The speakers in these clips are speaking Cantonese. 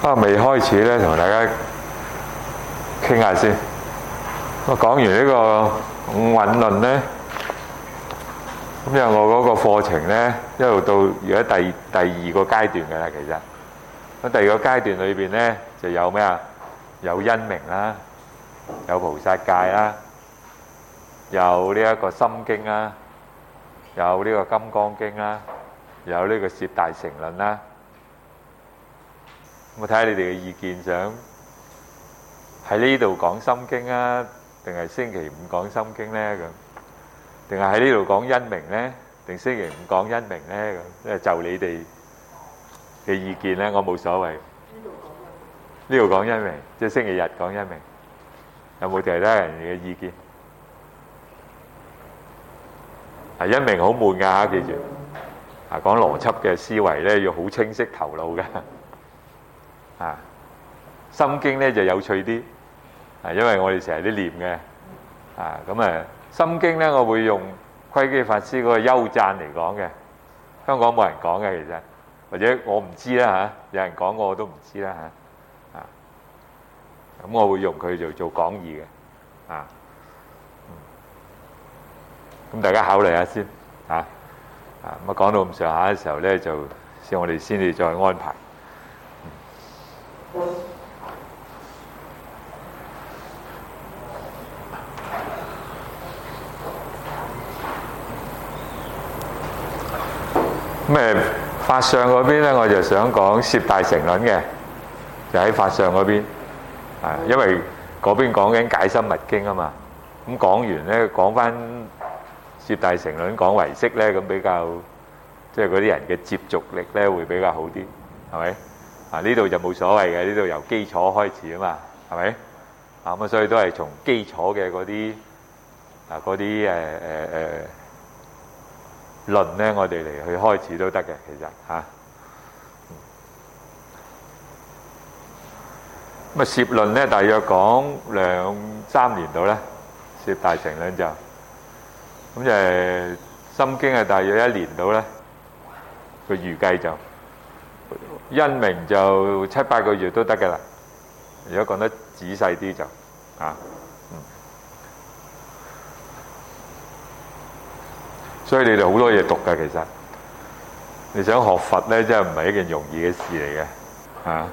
未開始咧，同大家傾下先。我講完呢個五蘊論咧，咁因為我嗰個課程咧一路到而家第二個階段嘅啦，其實咁第二個階段裏邊咧就有咩啊？有因明啦，有菩薩戒啦，有呢一個心經啦，有呢個金剛經啦，有呢個攝大乘論啦。我睇下你哋嘅意見，想喺呢度講心經啊，定係星期五講心經咧咁？定係喺呢度講因明咧，定星期五講因明咧咁？因為就你哋嘅意見咧，我冇所謂。呢度講因明，即係星期日講因明，有冇其他人嘅意見？因明好悶㗎嚇，記住講邏輯嘅思維咧，要好清晰頭腦嘅。心經咧就有趣啲，因為我哋成日都念嘅，咁心經咧我會用窺基法師嗰個優讚嚟講嘅，香港冇人講嘅其實，或者我唔知啦嚇，有人講過我都唔知啦嚇，咁我會用佢做講義嘅，咁大家考慮下先，咁講到咁上下嘅時候咧，就我哋先至再安排。法相嗰邊咧，我就想講攝大乘論嘅，就喺法相嗰邊，因為嗰邊講緊解深密經啊嘛，咁講完咧，講翻攝大乘論講唯識咧，咁比較即係嗰啲人嘅接續力咧會比較好啲，係咪？呢度就冇所謂嘅，呢度由基礎開始啊嘛，係咪？咁所以都係從基礎嘅嗰啲論咧，我哋嚟去開始都得嘅，其實咁攝論咧，大約講2-3年到啦，攝大乘論就咁心經係大約1年到啦，個預計就因明就7-8個月都得嘅啦。如果講得仔細啲就所以你哋好多嘢讀㗎，其實你想學佛咧，真係唔係一件容易嘅事嚟嘅。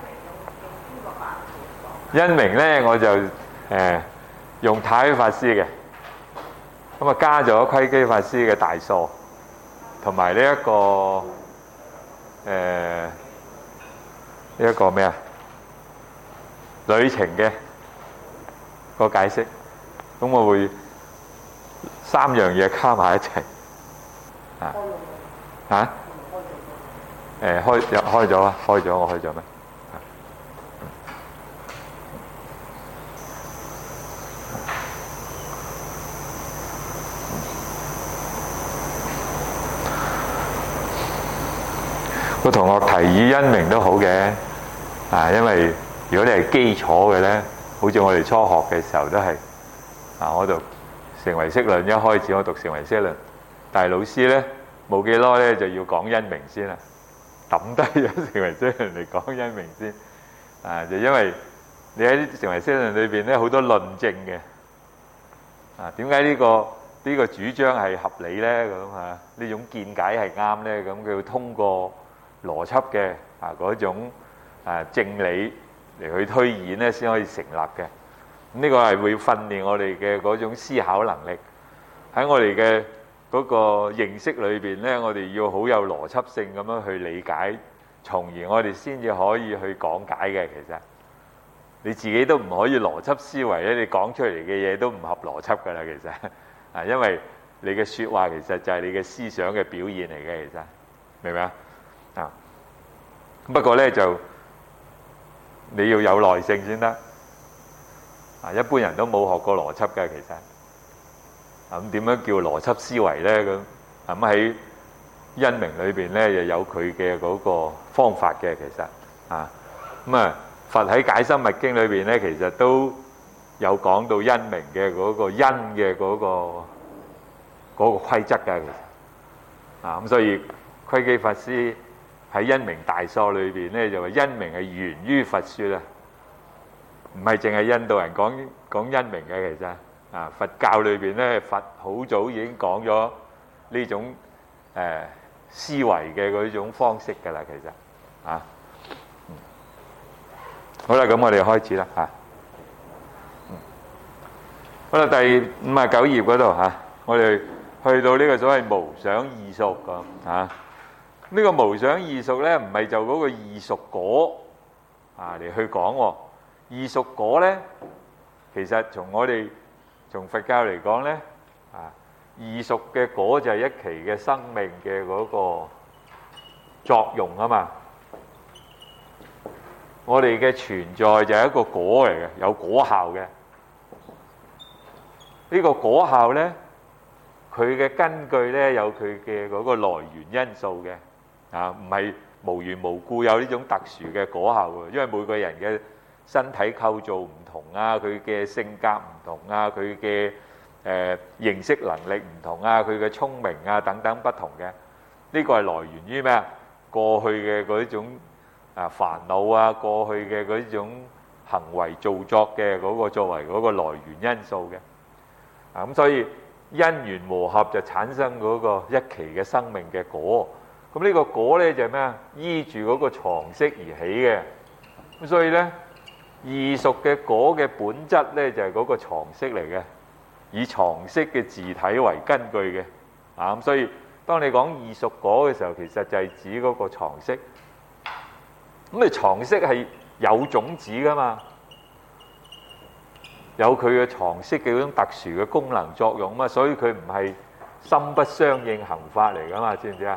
因明咧，我就用太虛法師嘅，咁加咗窺基法師嘅大疏，同埋呢一個呢一個咩啊？旅程嘅個解釋，咁我會3樣嘢加埋一齊，開咗啊！開咗，我開咗咩？個同學提議因明都好嘅，因為如果你係基礎嘅咧，好似我哋初學嘅時候都係，我讀成唯識論，一開始我讀成唯識論，但係老師咧冇幾耐咧就要講因明先啦，抌低咗成唯識論嚟講因明先，就因為你喺成唯識論裏邊咧好多論證嘅，點解呢個主張係合理咧？咁呢種見解係啱咧？咁佢要通過邏輯嘅嗰種正理嚟去推演咧，先可以成立嘅。咁呢個係會訓練我哋嘅嗰種思考能力。喺我哋嘅嗰個認識裏邊咧，我哋要好有邏輯性咁樣去理解，從而我哋先至可以去講解嘅。其實你自己都唔可以邏輯思維咧，你講出嚟嘅嘢都唔合邏輯㗎啦。其實因為你嘅説話其實就係你嘅思想嘅表現嚟嘅。其實明唔明啊？不過咧就你要有耐性先得，一般人都冇學過邏輯嘅。其實咁點樣叫邏輯思維咧？咁喺因明裏邊咧，又有佢嘅嗰個方法嘅。其實佛喺解深密經裏邊咧，其實都有講到因明嘅嗰個因嘅嗰個規則嘅。其實咁所以窺基法師喺因明大疏裏邊咧，就話因明係源於佛説啊，唔係淨係印度人講因明嘅。其實啊，佛教裏邊咧，佛好早已經講咗呢種思維嘅嗰種方式㗎啦。其實啊，好啦，咁我哋開始啦嚇。好啦，第59頁嗰度嚇，我哋去到呢個所謂無想異熟咁嚇。呢個無想異熟咧，唔係就嗰個異熟果啊嚟去講喎。異熟果咧，其實從佛教嚟講咧，啊異熟嘅果就係一期嘅生命嘅嗰個作用啊嘛。我哋嘅存在就係一個果嚟嘅，有果效嘅。呢個果效咧，佢嘅根據咧有佢嘅嗰個來源因素嘅。啊，唔係無緣無故有呢種特殊嘅果效喎，因為每個人嘅身體構造唔同啊，佢嘅性格唔同啊，佢嘅認識能力唔同啊，佢嘅聰明啊等等不同嘅。呢個係來源於咩啊？過去嘅嗰種煩惱啊，過去嘅嗰種行為造作嘅嗰個作為嗰個來源因素嘅。啊，咁所以因緣和合就產生嗰個一期嘅生命嘅果。咁呢個果咧就係咩啊？依住嗰個常識而起嘅。咁所以咧，異熟嘅果嘅本質咧就係嗰個常識嚟嘅，以常識嘅自體為根據嘅。啊，咁所以當你講異熟果嘅時候，其實就係指嗰個常識。咁你常識係有種子噶嘛，有佢嘅常識嘅嗰種特殊嘅功能作用嘛，所以佢唔係心不相應行法嚟噶嘛，知唔知啊？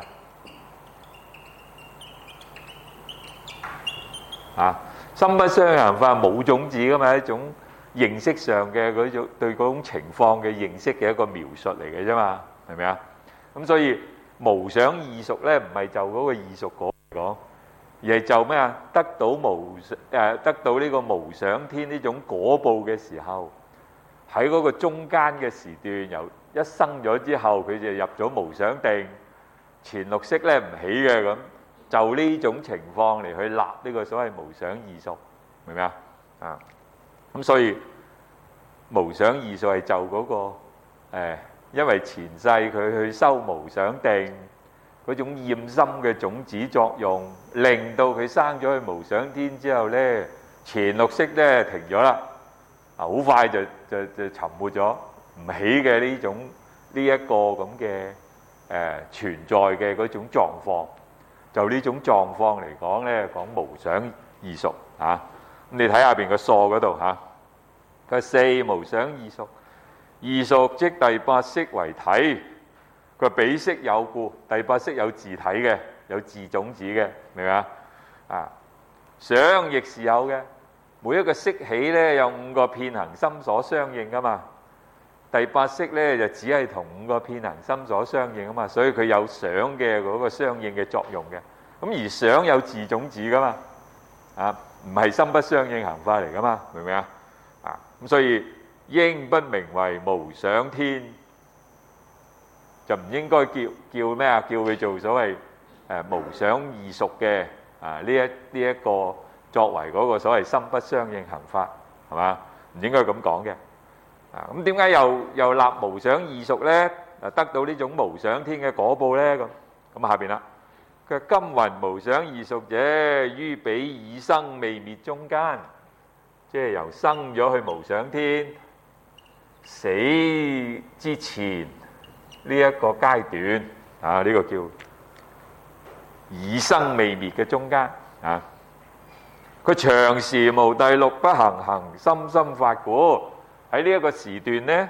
啊，心不相應行法冇種子噶嘛，一種認識上嘅嗰種對嗰種情況嘅認識嘅一個描述嚟嘅啫嘛，係咪啊？咁所以無想異熟咧，唔係就嗰個異熟果嚟講，而係就咩啊？得到呢個無想天呢種果報嘅時候，喺嗰個中間嘅時段，由一生咗之後，佢就入咗無想定，前六識咧唔起嘅咁。就呢種情況嚟去立呢個所謂無想異熟，明唔明啊？啊，咁所以無想異熟係就嗰個因為前世佢去修無想定嗰種厭心嘅種子作用，令到佢生咗去無想天之後咧，前六識咧停咗啦，好快就沉沒咗，唔起嘅呢一個咁嘅存在嘅嗰種狀況。就呢種狀況嚟講咧，講無想異熟嚇。咁你睇下邊個疏嗰度嚇，佢四無想異熟，異熟即第八識為體。佢彼識有故，第八識有自體嘅，有自種子嘅，明唔明啊？啊，想亦是有嘅，每一個識起咧有五個遍行心所相應噶嘛。第八識咧就只係同五個遍行心所相應啊嘛，所以佢有想嘅嗰個相應嘅作用嘅。咁而想有自種子噶嘛，啊，唔係心不相應行法嚟噶嘛，明唔明啊？啊，咁所以應不名為無想天，就唔應該叫咩啊？叫佢做所謂無想異熟嘅呢一個作為嗰個所謂心不相應行法，係嘛？唔應該咁講嘅。啊，咁點解又立無想異熟咧？得到呢種無想天嘅果報咧？咁下邊啦，佢話今云無想異熟者，於彼已生未滅中間，即係由生咗去無想天，死之前呢一個階段啊，呢個叫已生未滅嘅中間啊。佢長時無第六不行深深法故。喺呢一個時段咧，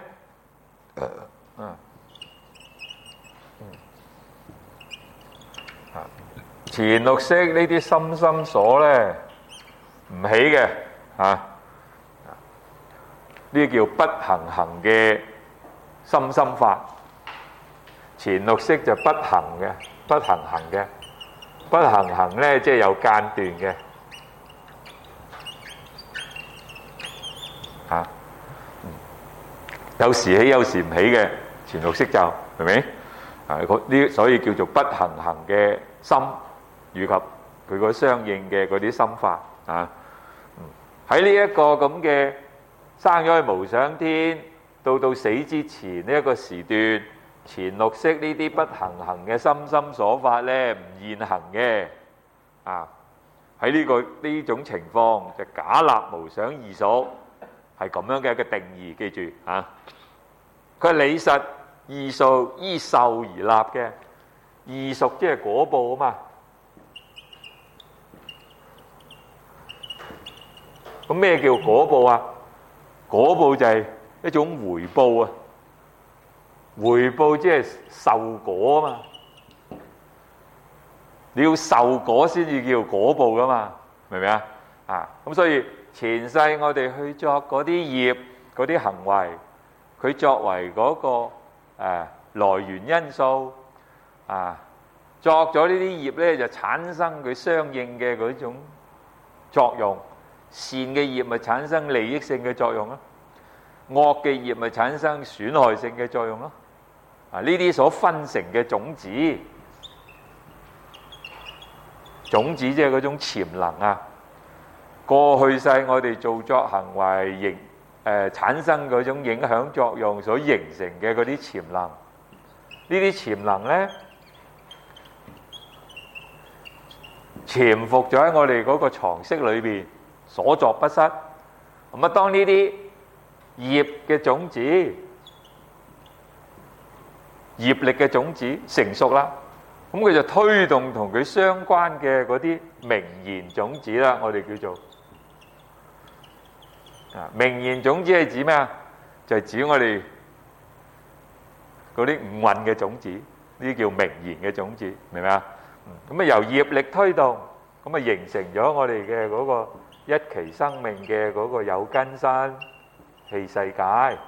前六識呢啲心心所咧唔起嘅啊，呢叫不行嘅心心法。前六識就不行嘅，不行嘅，不行咧即係有間斷嘅啊。有時起有時唔起嘅前六識就明唔明？啊，呢所以叫做不行嘅心以及佢個相應嘅嗰啲心法啊。喺呢一個咁嘅生咗去無想天，到死之前呢一個時段，前六識呢啲不行嘅心心所法呢，唔現行嘅啊。喺呢種情況就假立無想異熟，係咁樣嘅一個定義，記住啊。佢係理實異熟依受而立嘅，異熟即係果報啊嘛。咁咩叫果報啊？果報就係一種回報啊，回報即係受果啊嘛。你要受果先至叫果報噶嘛，明唔明啊？啊，咁所以前世我哋去作嗰啲業、嗰啲行為，佢作為嗰個來源因素啊，作咗呢啲業咧，就產生佢相應嘅嗰種作用。善嘅業咪產生利益性嘅作用咯，惡嘅業咪產生損害性嘅作用咯。啊，呢啲所分成嘅種子，種子即係嗰種潛能啊。過去世我哋做作行為產生嗰種影響作用所形成嘅嗰啲潛能，呢啲潛能咧潛伏咗喺我哋嗰個藏識裏邊，所作不失。咁啊，當呢啲業嘅種子、業力嘅種子成熟啦，咁佢就推動同佢相關嘅嗰啲名言種子啦，我哋叫做名言種子係指咩啊？就係指我哋嗰啲五蘊嘅種子，呢啲叫名言嘅種子，明唔明啊？咁啊，由業力推動，咁啊形成咗我哋嘅嗰個一期生命嘅嗰個有根身器世界。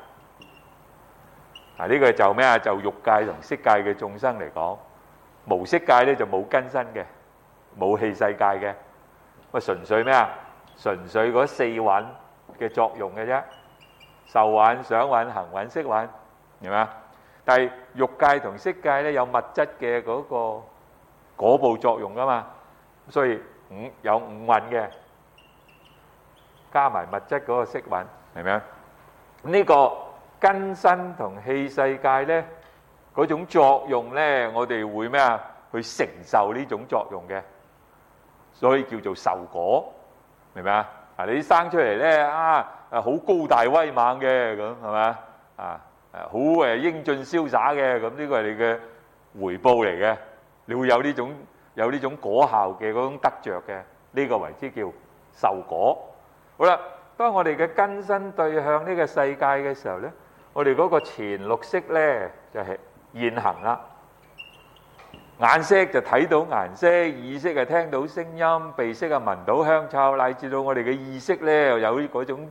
呢個就咩啊？就欲界同色界嘅眾生嚟講，無色界咧就冇根身嘅，冇器世界嘅，咁啊純粹咩啊？純粹嗰四蘊嘅作用嘅啫，受蘊、想蘊、行蘊、識蘊，明嘛？但係欲界同色界咧有物質嘅嗰個果報作用噶嘛，所以有五蘊嘅，加埋物質嗰個識蘊，明唔明啊？呢個根身同器世界咧嗰種作用咧，我哋會咩啊？去承受呢種作用嘅，所以叫做受果，明唔明啊？你生出嚟咧好高大威猛嘅，咁係咪好英俊瀟灑嘅，咁呢個係你嘅回報嚟嘅，你會有呢種果效嘅嗰種得着嘅，呢個為之叫受果。好啦，當我哋嘅根身對向呢個世界嘅時候咧，我哋嗰個前六識咧就係現行啦。眼識就睇到顏色，耳識係聽到聲音，鼻識係聞到香臭，乃至到我哋嘅意識咧又有嗰種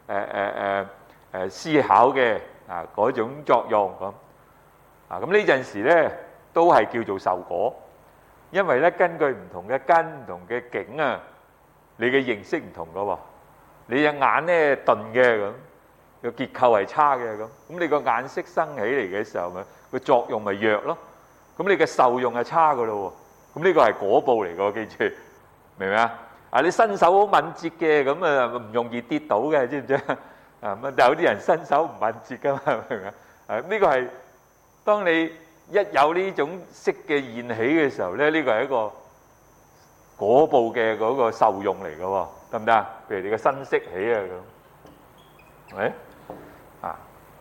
思考嘅嗰種作用咁。咁呢陣時咧都係叫做受果，因為咧根據唔同嘅根、唔同嘅境啊，你嘅認識唔同噶喎。你隻眼咧鈍嘅咁，個結構係差嘅咁，咁你個眼識生起嚟嘅時候咪個作用咪弱咯。咁你嘅受用係差噶咯喎，咁呢個係果報嚟噶，記住，明唔明啊？你身手好敏捷嘅，咁啊唔容易跌倒嘅，知唔知啊？有啲人身手唔敏捷噶嘛，明唔明啊？呢個係當你一有呢種識嘅現起嘅時候咧，呢個係一個果報嘅嗰個受用嚟噶喎，得唔得啊？譬如你嘅身識起啊咁，係咪啊？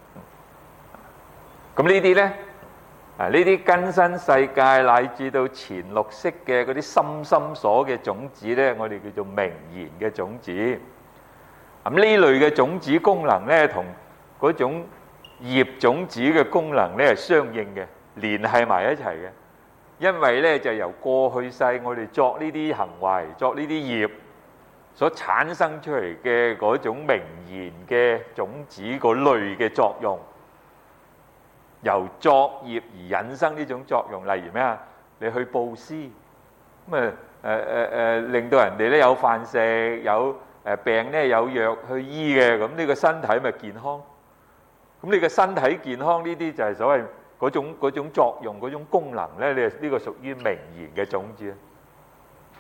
咁呢啲咧？呢啲根身世界乃至到前六識嘅嗰啲心心所嘅種子咧，我哋叫做名言嘅種子。咁呢類嘅種子功能咧，同嗰種業種子嘅功能咧係相應嘅，聯繫埋一齊嘅。因為咧就由過去世我哋作呢啲行為、作呢啲業所產生出嚟嘅嗰種名言嘅種子嗰類嘅作用。由作業而引生呢種作用，例如咩啊？你去布施，咁令到人哋咧有飯食，有病咧有藥去醫嘅，咁呢個身體咪健康？咁你個身體健康呢啲就係所謂嗰種作用、嗰種功能咧，你呢個屬於名言嘅種子。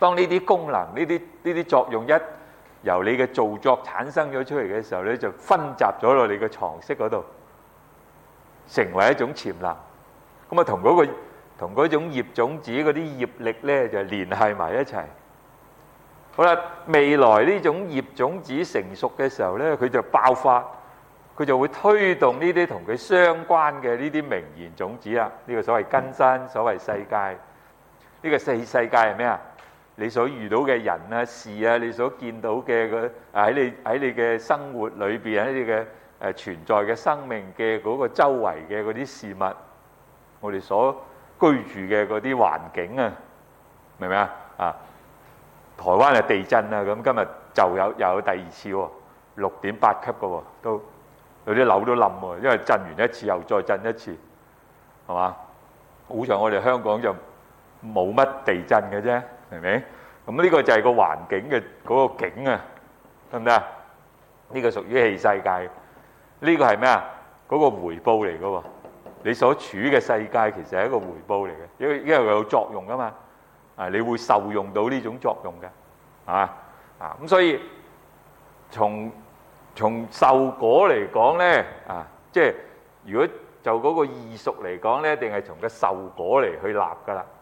當呢啲功能、呢啲作用一由你嘅造作產生咗出嚟嘅時候咧，就分集咗落你嘅床識嗰度，成為一種潛能。咁啊，同嗰種葉種子嗰啲業力咧，就連繫埋一齊。好啦，未來呢種葉種子成熟嘅時候咧，佢就爆發，佢就會推動呢啲同佢相關嘅呢啲名言種子啊。呢個所謂根身，所謂世界。呢個世界係咩啊？你所遇到嘅人啊、事啊，你所見到嘅喺你嘅生活裏邊，喺你嘅存在嘅生命嘅嗰個周圍嘅嗰啲事物，我哋所居住嘅嗰啲環境啊，明唔明啊？啊，台灣係地震啊，咁今日就又有第二次喎，6.8級嘅喎，都有啲樓都冧喎，因為震完一次又再震一次，係嘛？好在我哋香港就冇乜地震嘅啫，明唔明？咁呢個就係個環境嘅嗰個景啊，得唔得啊？呢個屬於器世界，呢個係咩啊？嗰個回報嚟嘅喎，你所處嘅世界其實係一個回報嚟嘅，因為佢有作用噶嘛，啊，你會受用到呢種作用嘅，係嘛？啊，咁所以從受果嚟講咧，啊，即係如果就嗰個異熟嚟講咧，一定係從個受果嚟去立噶啦。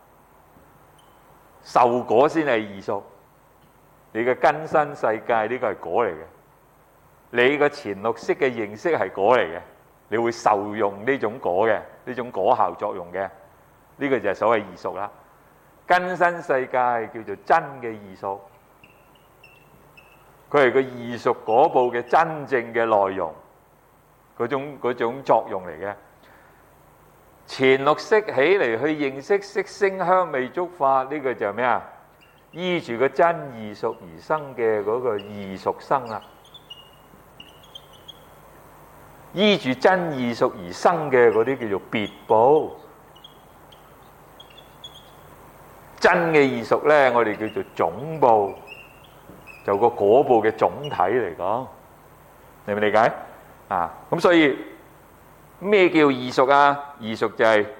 受果先係異熟，你嘅根身世界呢個係果嚟嘅，你個前六識嘅認識係果嚟嘅，你會受用呢種果嘅，呢種果效作用嘅，呢個就係所謂異熟啦。根身世界叫做真嘅異熟，佢係個異熟果報嘅真正嘅內容，嗰種作用嚟嘅。前六識起嚟去認識色聲香味觸法，呢個就係咩啊？依住個真異熟而生嘅嗰個異熟生啦，依住真異熟而生嘅嗰啲叫做別報。真嘅異熟咧，我哋叫做總報，就個果報嘅總體嚟講，明唔明理解？啊，咁所以咩叫異熟啊？異熟就係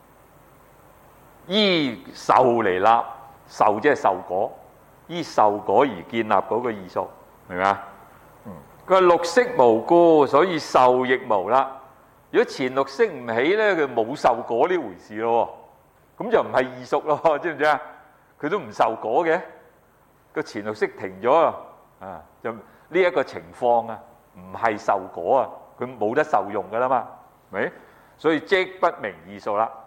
依受嚟立，受即係受果，依受果而建立嗰個異熟，明唔明啊？佢話六識無故，所以受亦無啦。如果前六識唔起咧，佢冇受果呢回事咯，咁就唔係異熟咯，知唔知啊？佢都唔受果嘅，個前六識停咗啊，就呢一個情況啊，唔係受果啊，佢冇得受用噶啦嘛，咪？所以即不名異熟啦，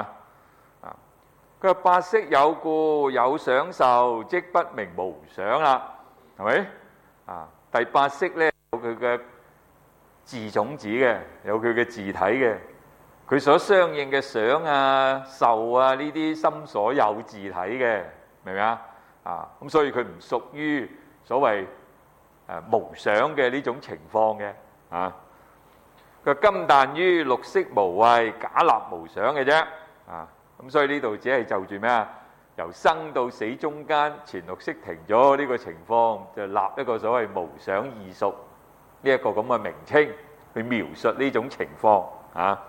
佢話八識有故有想受，即不名無想啦，係咪？啊，第八識咧有佢嘅自種子嘅，有佢嘅自體嘅，佢所相應嘅想啊、受啊呢啲心所有自體嘅，明唔明啊？啊，咁所以佢唔屬於所謂無想嘅呢種情況嘅，啊。佢今但於六識無慧，假立無想嘅啫，啊，咁所以呢度只係就住咩啊？由生到死中間，前六識停咗呢個情況，就立一個所謂無想異熟呢一個咁嘅名稱去描述呢種情況，啊，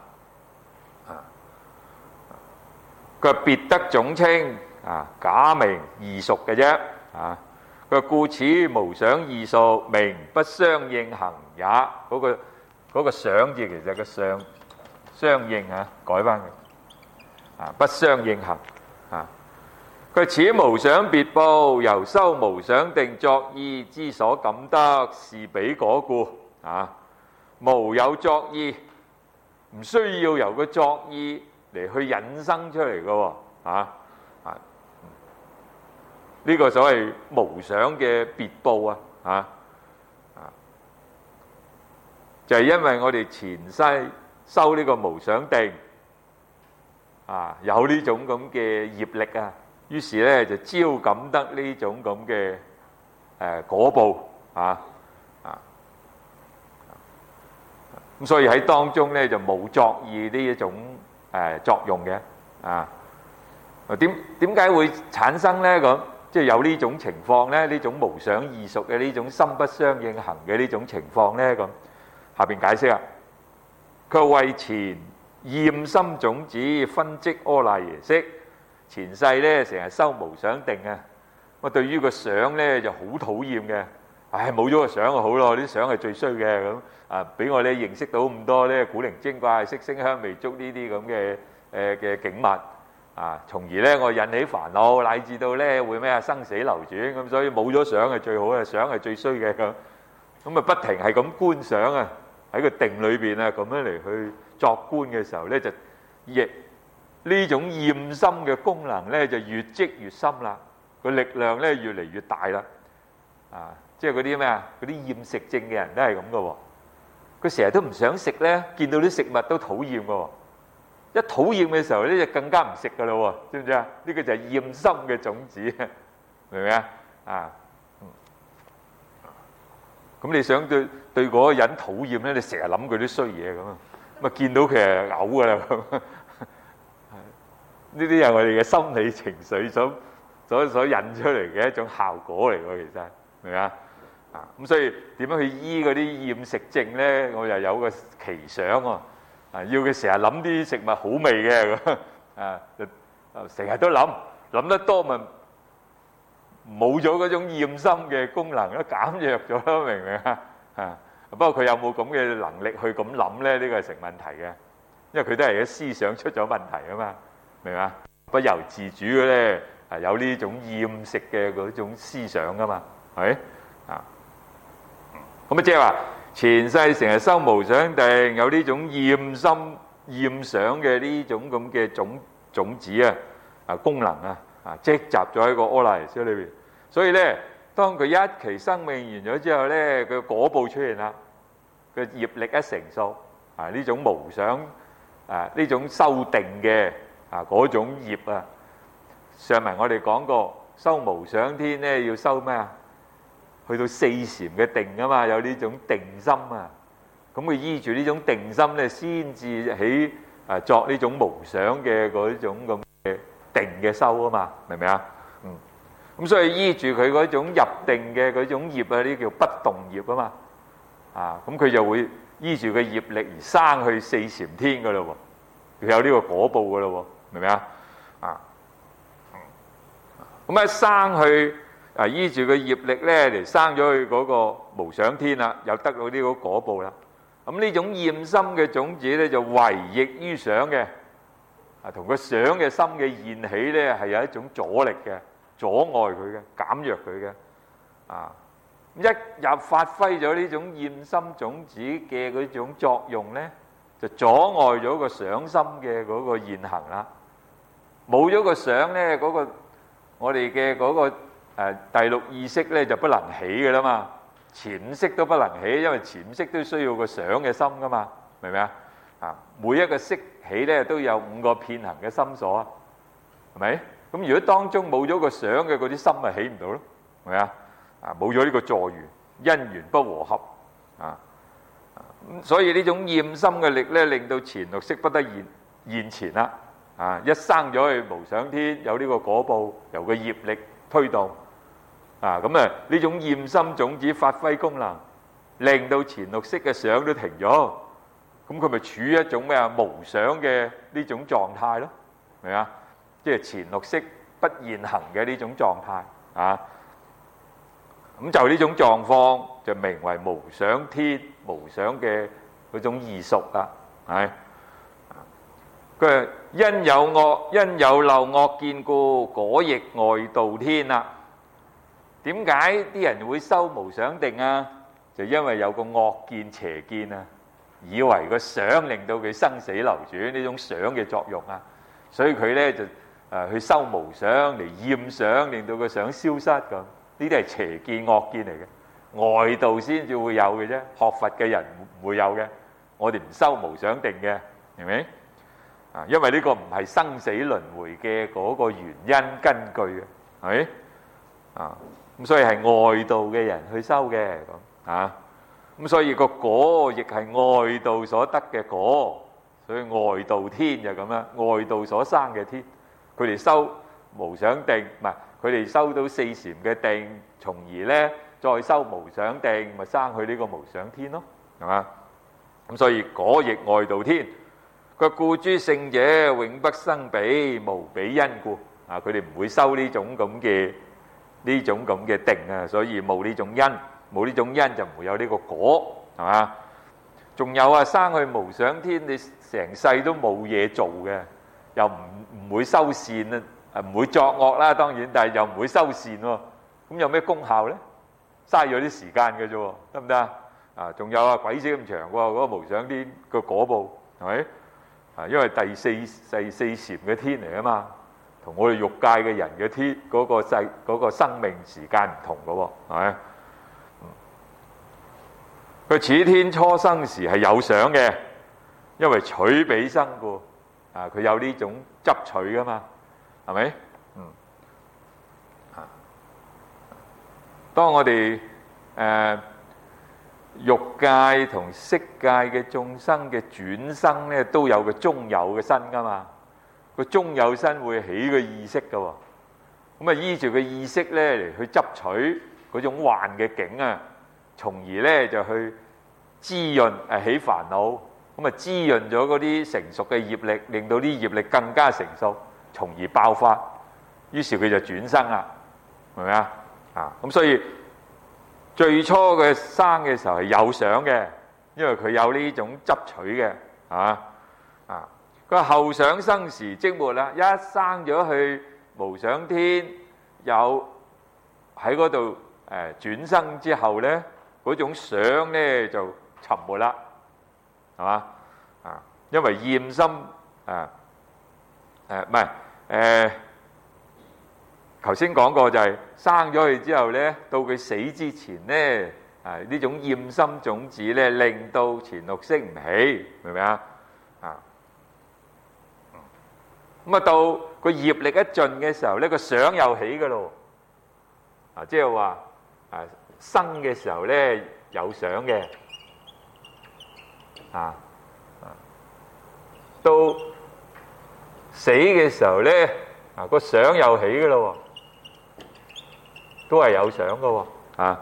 佢話別得總稱，啊，假名異熟嘅啫，啊，佢話故此無想異熟，名不相應行也，嗰個想字其實個相應啊，改翻佢啊，不相應行啊。佢此無想別報，由修無想定作意之所感得，是彼果故啊。無有作意，唔需要由個作意嚟去引生出嚟嘅喎啊。呢個所謂無想嘅別報啊。就係因為我哋前世修呢個無想定啊，有呢種咁嘅業力啊，於是咧就招感得呢種咁嘅果報咁所以喺當中咧就冇作意呢一種作用嘅啊。點解會產生咧？咁即係有呢種情況咧，呢種無想異熟嘅呢種心不相應行嘅呢種情況咧咁。下邊解釋啊，佢話為前厭心種子分積阿賴耶識，前世咧成日修無想定啊， 我對於個相咧就好討厭嘅。唉，冇咗個相就好咯，啲相係最衰嘅咁啊！俾我咧認識到咁多咧古靈精怪、色聲香味觸呢啲咁嘅景物啊，從而咧我引起煩惱，乃至到咧會咩啊生死流轉咁，所以冇咗相係最好嘅，相係最衰嘅咁。咁啊不停係咁觀想啊，喺個定裏邊啊咁樣嚟去作觀嘅時候咧，就亦呢種厭心嘅功能咧就越積越深啦，個力量咧越嚟越大啦啊！即係嗰啲咩啊？嗰啲厭食症嘅人都係咁嘅喎。佢成日都唔想食咧，見到啲食物都討厭嘅喎。一討厭嘅時候咧，就更加唔食嘅咯喎，知唔知啊？呢個就係厭心嘅種子，明唔明啊？啊，咁你想對嗰個人討厭咧，你成日諗佢啲衰嘢咁啊，咁啊見到佢係嘔嘅啦咁。呢啲係我哋嘅心理情緒所引出嚟嘅一種效果嚟喎，其實明唔明啊？咁所以點樣去醫嗰啲厭食症咧？我又有個奇想喎，要佢成日諗啲食物好味嘅咁，成日都諗得多咪冇咗嗰種厭心嘅功能咯，減弱咗咯，明唔明啊？不過佢有冇咁嘅能力去咁諗咧？呢個係成問題嘅，因為佢都係嘅思想出咗問題啊嘛，明唔明啊？不由自主嘅咧，有呢種厭食嘅嗰種思想噶嘛，係咪啊？咁啊，即係話前世成日修無想定，有呢種厭心厭想嘅呢種咁嘅種子功能積集咗喺個阿賴耶識裏邊。所以咧，當佢一期生命完咗之後咧，佢果報出現啦，佢業力一成數呢種無想呢種修定嘅嗰種業啊。上文我哋講過，修無想天咧要修咩啊？去到四禪嘅定啊嘛，有呢種定心啊，咁佢依住呢種定心咧，先至起作呢種無想嘅嗰種咁嘅定嘅修啊嘛，明唔明啊？咁所以依住佢嗰種入定嘅嗰種業呢叫不動業啊嘛，咁佢就會依住個業力而生去四禪天噶咯喎，佢有呢個果報噶咯喎，明唔明啊？咁一生去。依住個業力咧嚟生咗去嗰個無想天啦，又得到呢個果報啦。咁呢種厭心嘅種子咧，就違逆於想嘅，同個想嘅心嘅現起咧係有一種阻力嘅，阻礙佢嘅，減弱佢嘅。一入發揮咗呢種厭心種子嘅嗰種作用咧，就阻礙咗個想心嘅嗰個現行啦。冇咗個想咧，嗰個我哋嘅嗰個。第六意識咧就不能起嘅啦嘛，潛意識都不能起，因為潛意識都需要個想嘅心噶嘛，明唔明啊？每一個識起咧都有5個遍行嘅心所啊，係咪？咁如果當中冇咗個想嘅嗰啲心，咪起唔到咯，係咪啊？冇咗呢個助緣，因緣不和合咁所以呢種厭心嘅力咧，令到前六識不得現前啦。一生咗去無想天，有呢個果報，由個業力推動。呢種厭心種子發揮功能，令到前六識嘅想都停咗，咁佢咪處於一種咩啊無想嘅呢種狀態咯，明啊？即係前六識不現行嘅呢種狀態咁就呢種狀況就名為無想天，無想嘅嗰種異熟啦，係佢因有漏惡見故，果亦外道天啦。點解啲人會修無想定啊？就因為有個惡見邪見啊，以為個想令到佢生死流轉呢種想嘅作用啊，所以佢咧就去修無想嚟厭想，令到個想消失咁。呢啲係邪見惡見嚟嘅，外道先至會有嘅啫，學佛嘅人唔會有嘅。我哋唔修無想定嘅，明唔明？因為呢個唔係生死輪迴嘅嗰個原因根據嘅，係咪？咁所以係外道嘅人去修嘅咁所以個果亦係外道所得嘅果，所以外道天就咁啦，外道所生嘅天，佢哋修無想定，唔係佢哋修到四禪嘅定，從而咧再修無想定，咪生去呢個無想天咯，係嘛？咁所以果亦外道天，佢故諸聖者永不生彼，無彼因故佢哋唔會修呢種咁嘅呢種咁嘅定啊，所以冇呢種因，冇呢種因就唔會有呢個果，係嘛？仲有啊，生去無想天，你成世都冇嘢做嘅，又唔會修善啊，唔會作惡啦，當然，但係又唔會修善喎，咁有咩功效咧？嘥咗啲時間嘅啫喎，得唔得啊？啊，仲有啊，鬼死咁長喎，嗰個無想天個果報係咪？啊，因為第四禪嘅天嚟啊嘛，同我哋欲界嘅人嘅天嗰個生命時間唔同嘅喎，係咪？佢此天初生時係有想嘅，因為取彼生故，啊，佢有呢種執取噶嘛，係咪？當我哋欲界同色界嘅眾生嘅轉生咧，都有個中有嘅身噶嘛，個中有身會起個意識噶喎，咁啊依住個意識咧嚟去執取嗰種幻嘅境啊，從而咧就去滋潤起煩惱，咁啊滋潤咗嗰啲成熟嘅業力，令到啲業力更加成熟，從而爆發，於是佢就轉生啦，明唔明啊？啊，咁所以最初嘅生嘅時候係有想嘅，因為佢有呢種執取嘅，啊，佢話後想生時即沒啦，一生咗去無想天，有喺嗰度轉生之後咧，嗰種想咧就沉沒啦，係嘛？啊，因為厭心唔係頭先講過就係生咗佢之後咧，到佢死之前咧，呢種厭心種子咧，令到前六識唔起，明唔明啊？咁啊到個業力一盡嘅時候咧，個想又起㗎咯，即係話生嘅時候咧有想嘅，到死嘅時候咧個想又起㗎咯。都係有想嘅喎，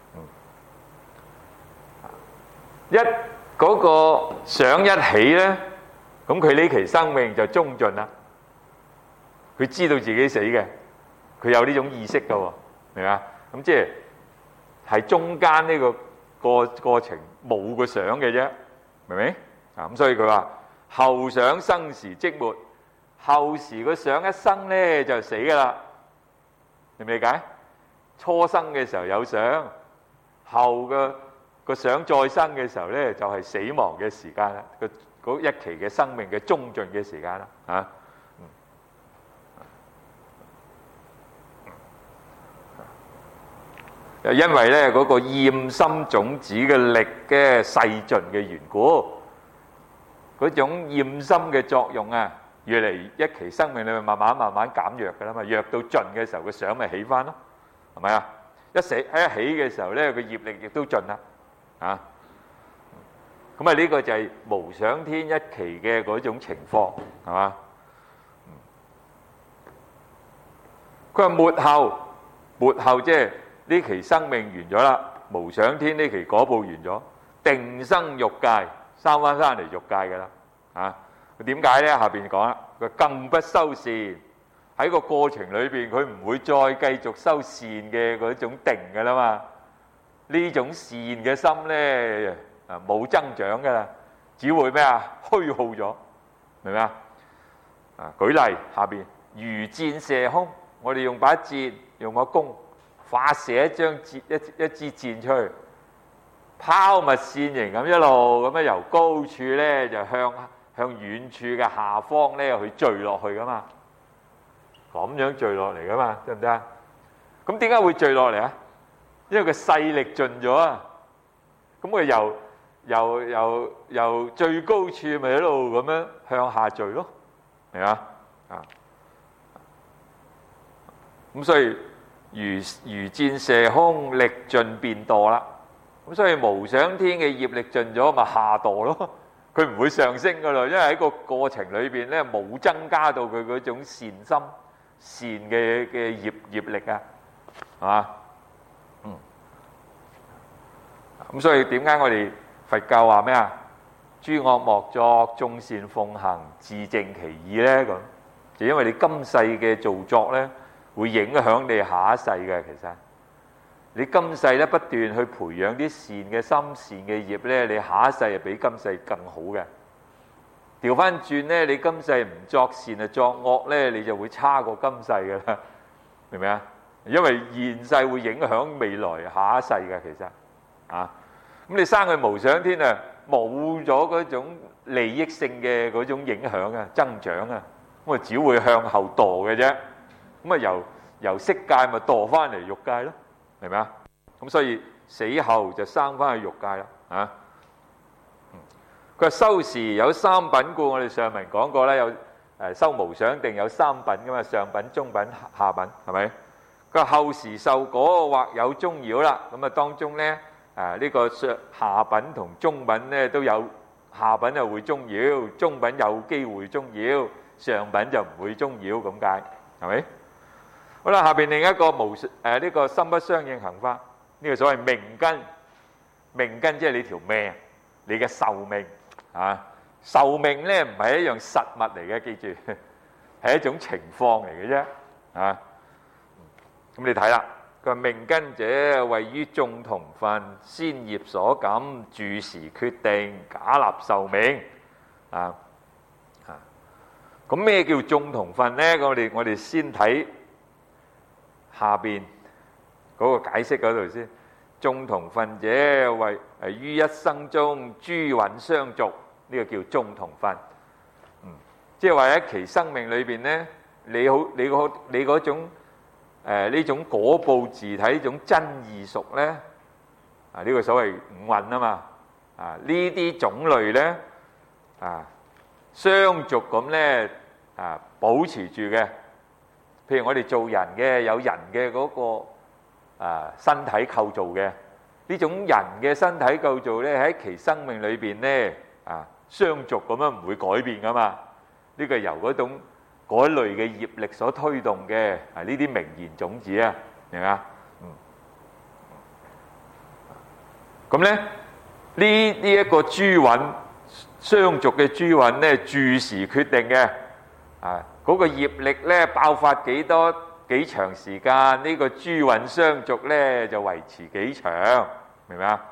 一嗰個想一起咧，咁佢呢期生命就終盡啦。佢知道自己死嘅，佢有呢種意識嘅喎，明嘛？咁即係喺中間呢個過程冇個想嘅啫，明唔明？咁所以佢話後想生時即沒，後時個想一生咧就死㗎啦，明唔理解？初生嘅時候有想，後個想再生嘅時候咧，就係死亡嘅時間啦。嗰一期嘅生命嘅終盡嘅時間啦，因為咧嗰個厭心種子嘅力嘅逝盡嘅緣故，嗰種厭心嘅作用啊，越嚟一期生命裏面慢慢減弱㗎啦嘛，弱到盡嘅時候，個想咪起返咯。係咪啊？一起嘅時候咧，個業力亦都盡啦，咁啊呢個就係無想天一期嘅嗰種情況，係嘛？佢話末後即係呢期生命完咗啦，無想天呢期果報完咗，定生欲界，生翻嚟欲界㗎啦，點解咧？下邊講啦，佢更不修善。喺個過程裏邊，佢唔會再繼續修善嘅嗰種定嘅啦嘛。呢種善嘅心咧，冇增長噶啦，只會咩啊？虛耗咗，明唔明啊？舉例下邊，如箭射空，我哋用把箭，用個弓發射一支箭出去，拋物線形咁一路咁樣由高處咧就向遠處嘅下方咧去墜落去噶嘛。咁樣墜落嚟噶嘛，得唔得啊？咁點解會墜落嚟啊？因為個勢力盡咗啊！咁佢由最高處咪一路咁樣向下墜咯，明嘛？咁所以如箭射空，力盡便墮啦。咁所以無想天嘅業力盡咗，咪下墮咯。佢唔會上升噶啦，因為喺個過程裏邊咧冇增加到佢嗰種善心。善嘅業力啊，係嘛？咁所以點解我哋佛教話咩啊？諸惡莫作，眾善奉行，自淨其意咧咁，就因為你今世嘅造作咧， 會影響你下一世嘅。其實你今世咧不斷去培養啲善嘅心、善嘅業咧，你下一世係比今世更好嘅。調翻轉咧，你今世唔作善啊作惡咧，你就會差過今世㗎啦，明唔明啊？因為現世會影響未來下一世嘅。其實啊，咁你生去無想天啊，冇咗嗰種利益性嘅嗰種影響啊、增長啊，咁啊只會向後墮嘅啫。咁啊由色界咪墮翻嚟欲界咯，明唔明啊？咁所以死後就生翻去欲界啦。啊，佢話修時有三品故，我哋上文講過咧，有修無想定有三品噶嘛，上品、中品、下品，係咪？佢話後時受果或有中擾啦，咁啊當中咧呢個下品同中品咧都有，下品就會中擾，中品有機會中擾，上品就唔會中擾咁解，係咪？好啦，下邊另一個呢個心不相應行法，呢個所謂命根，命根即係你條命，你嘅壽命啊，壽命咧唔係一樣實物嚟嘅，記住係一種情況嚟嘅啫啊。咁你睇啦，佢話命根者位於眾同分，先業所感，住時決定，假立壽命啊。咁咩叫眾同分咧？我哋先睇下邊嗰個解釋嗰度先。眾同分者為於一生中諸蘊相續，呢個叫眾同分。即係話喺其生命裏邊咧，你嗰種呢種果報自體呢種真異熟咧，呢個所謂五蘊啊嘛，呢啲種類咧相續咁咧保持住嘅。譬如我哋做人嘅，有人嘅嗰個身體構造嘅，呢種人嘅身體構造咧喺其生命裏邊咧相續咁樣唔會改變噶嘛。呢個由嗰種嗰類嘅業力所推動嘅呢啲名言種子啊，明唔明啊？咁咧呢一個諸蘊相續嘅諸蘊咧，住時決定嘅嗰個業力咧爆發幾長時間，呢個諸蘊相續咧就維持幾長，明唔明啊？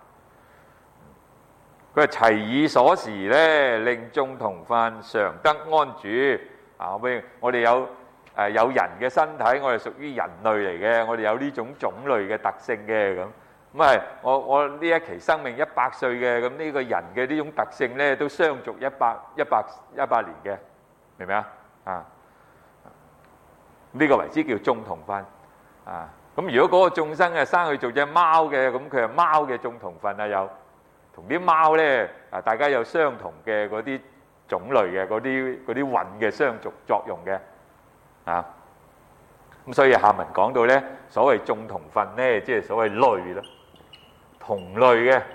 佢話齊以所時咧，令眾同分常得安住。我哋有人嘅身體，我哋屬於人類嚟嘅，我哋有呢種種類嘅特性嘅咁。咁我呢一期生命100歲嘅，咁呢個人嘅呢種特性咧都相續100年嘅，明唔明啊？呢個為之叫眾同分咁如果嗰個眾生生去做隻貓嘅，咁佢係貓嘅眾同分有同啲貓咧大家有相同嘅嗰啲種類嘅嗰啲蘊嘅相續作用嘅咁所以下文講到咧，所謂眾同分咧，即係所謂類咯，同類嘅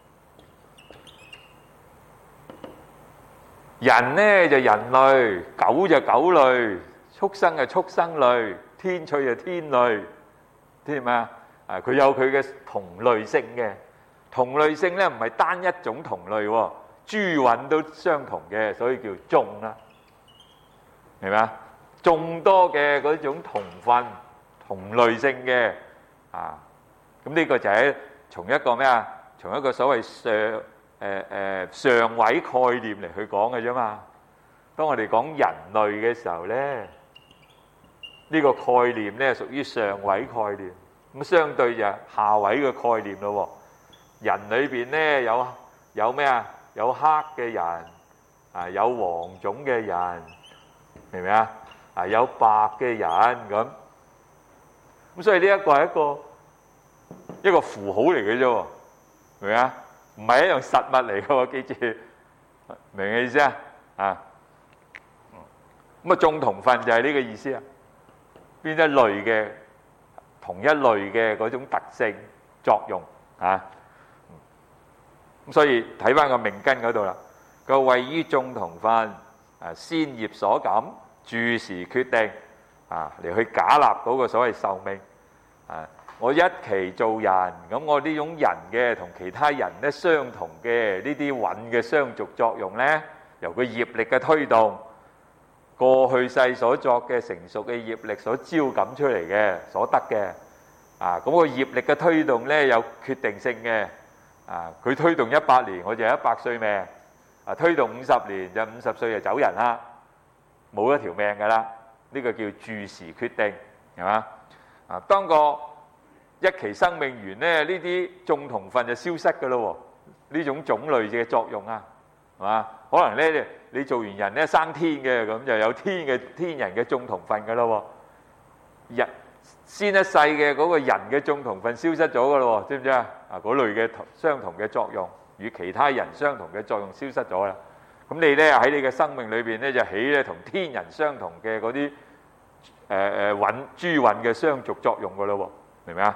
人咧就人類，狗就狗類，畜生就畜生類，天趣就天類，知咩啊？佢有佢嘅同類性嘅，同類性咧唔係單一種同類喎，諸蘊都相同嘅，所以叫眾啦，明嘛？眾多嘅嗰種同分、同類性嘅咁呢個就係從一個咩啊？從一個所謂上位概念嚟去講嘅啫嘛。當我哋講人類嘅時候咧，呢個概念咧屬於上位概念，咁相對就下位嘅概念咯。人裏邊咧有咩啊？有黑嘅人有黃種嘅人，明唔明啊？有白嘅人咁所以呢一個係一個符號嚟嘅啫，明唔明啊？唔係一樣實物嚟嘅喎，記住，明嘅意思啊？咁眾同分就係呢個意思啊。邊一類嘅同一類嘅嗰種特性作用咁所以睇翻個命根嗰度啦，個位於眾同分先業所感，住時決定嚟去假立嗰個所謂壽命我一期做人，咁我呢種人嘅同其他人咧相同嘅呢啲蘊嘅相續作用咧，由個業力嘅推動過去世所作嘅成熟嘅業力所招感出嚟嘅所得嘅。咁個業力嘅推動咧有決定性嘅。佢推動100年，我就100歲命。推動50年就50歲就走人啦，冇一條命㗎啦。呢個叫住時決定，係嘛？當個一期生命完咧，呢啲眾同分就消失㗎咯喎。呢種種類嘅作用啊，係嘛？可能咧你做完人咧生天嘅，咁就有天人嘅眾同分㗎咯喎。先一世嘅嗰個人嘅眾同分消失咗㗎咯喎，知唔知啊？嗰類嘅相同嘅作用，與其他人相同嘅作用消失咗啦。咁你咧喺你嘅生命裏邊咧就起咧同天人相同嘅嗰啲諸運嘅相續作用㗎咯喎，明唔明啊？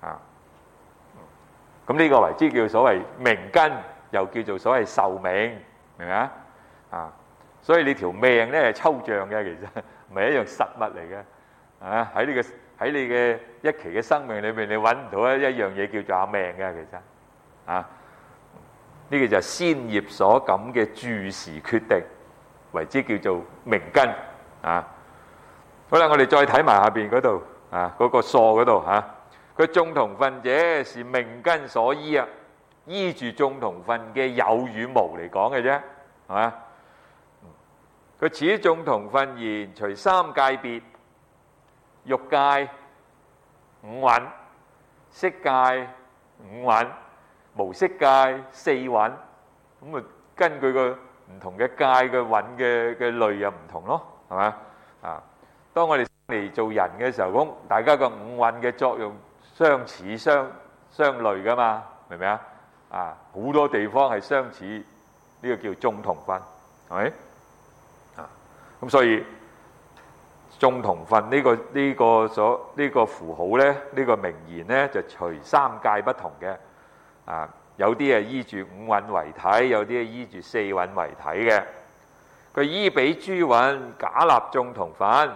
咁呢個為之叫所謂命根，又叫做所謂壽命，明唔明啊？所以你條命咧係抽象嘅，其實唔係一樣實物嚟嘅。喺你嘅一期嘅生命裏面，你揾唔到一樣嘢叫做阿命嘅，其實呢個就係先業所感嘅住時決定，為之叫做命根。好啦，我哋再睇埋下邊嗰度嗰個疏嗰度佢眾同分者是命根所依啊，依住眾同分嘅有與無嚟講嘅啫，係嘛？佢此眾同分言，除三界別。欲界五蘊，色界五蘊，無色界四蘊。咁根據個唔同嘅界嘅蘊嘅類又唔同咯，係嘛？當我哋嚟做人嘅時候，咁大家個五蘊嘅作用相似相類噶嘛，明唔明啊？好多地方係相似，呢個叫眾同分，係咪？咁所以眾同分呢個符號咧，呢個名言咧就隨三界不同嘅。有啲係依住五蘊為體，有啲係依住四蘊為體嘅。佢依彼諸蘊假立眾同分。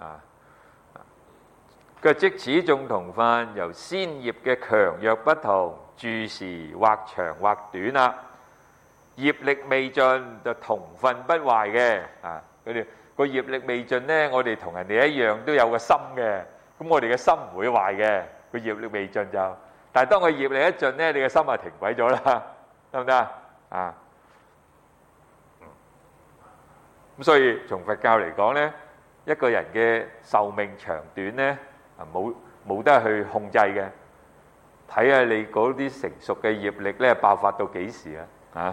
佢即此眾同分由先業嘅強弱不同，住時或長或短啦。業力未盡就同分不壞嘅。佢哋個業力未盡呢，我哋同人哋一樣都有個心嘅，咁我哋嘅心唔會壞嘅。個業力未盡就，但係當個業力一盡呢，你嘅心就停鬼咗啦，得唔得啊？咁所以從佛教嚟講呢，一個人嘅壽命長短呢，冇得去控制嘅，睇下你嗰啲成熟嘅業力呢爆發到幾時啊？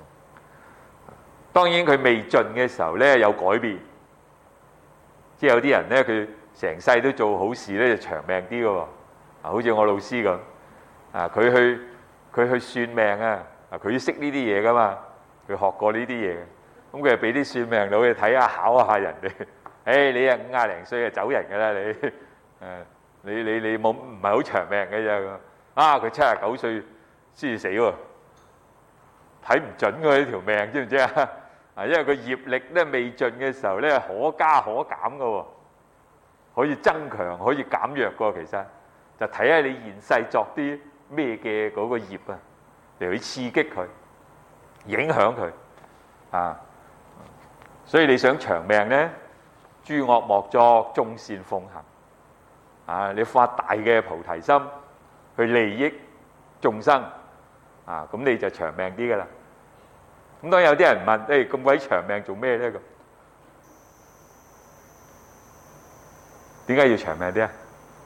當然佢未盡嘅時候呢有改變，即係有啲人呢佢成世都做好事呢就長命啲嘅喎。好似我老師咁，佢去算命啊，佢識呢啲嘢噶嘛，佢學過呢啲嘢嘅，咁佢就俾啲算命佬去睇下考下人哋。你50零歲就走人㗎啦，你冇唔係好長命嘅啫。佢79歲先至死喎，睇唔準佢呢條命，知唔知啊？因為個業力咧未盡嘅時候咧，可加可減嘅喎，可以增強可以減弱嘅。其實就睇下你現世作啲咩嘅嗰個業嚟去刺激佢，影響佢所以你想長命咧，諸惡莫作，眾善奉行你發大嘅菩提心去利益眾生咁你就長命啲噶啦。咁當然有啲人問，咁鬼長命做咩咧？咁點解要長命啲啊？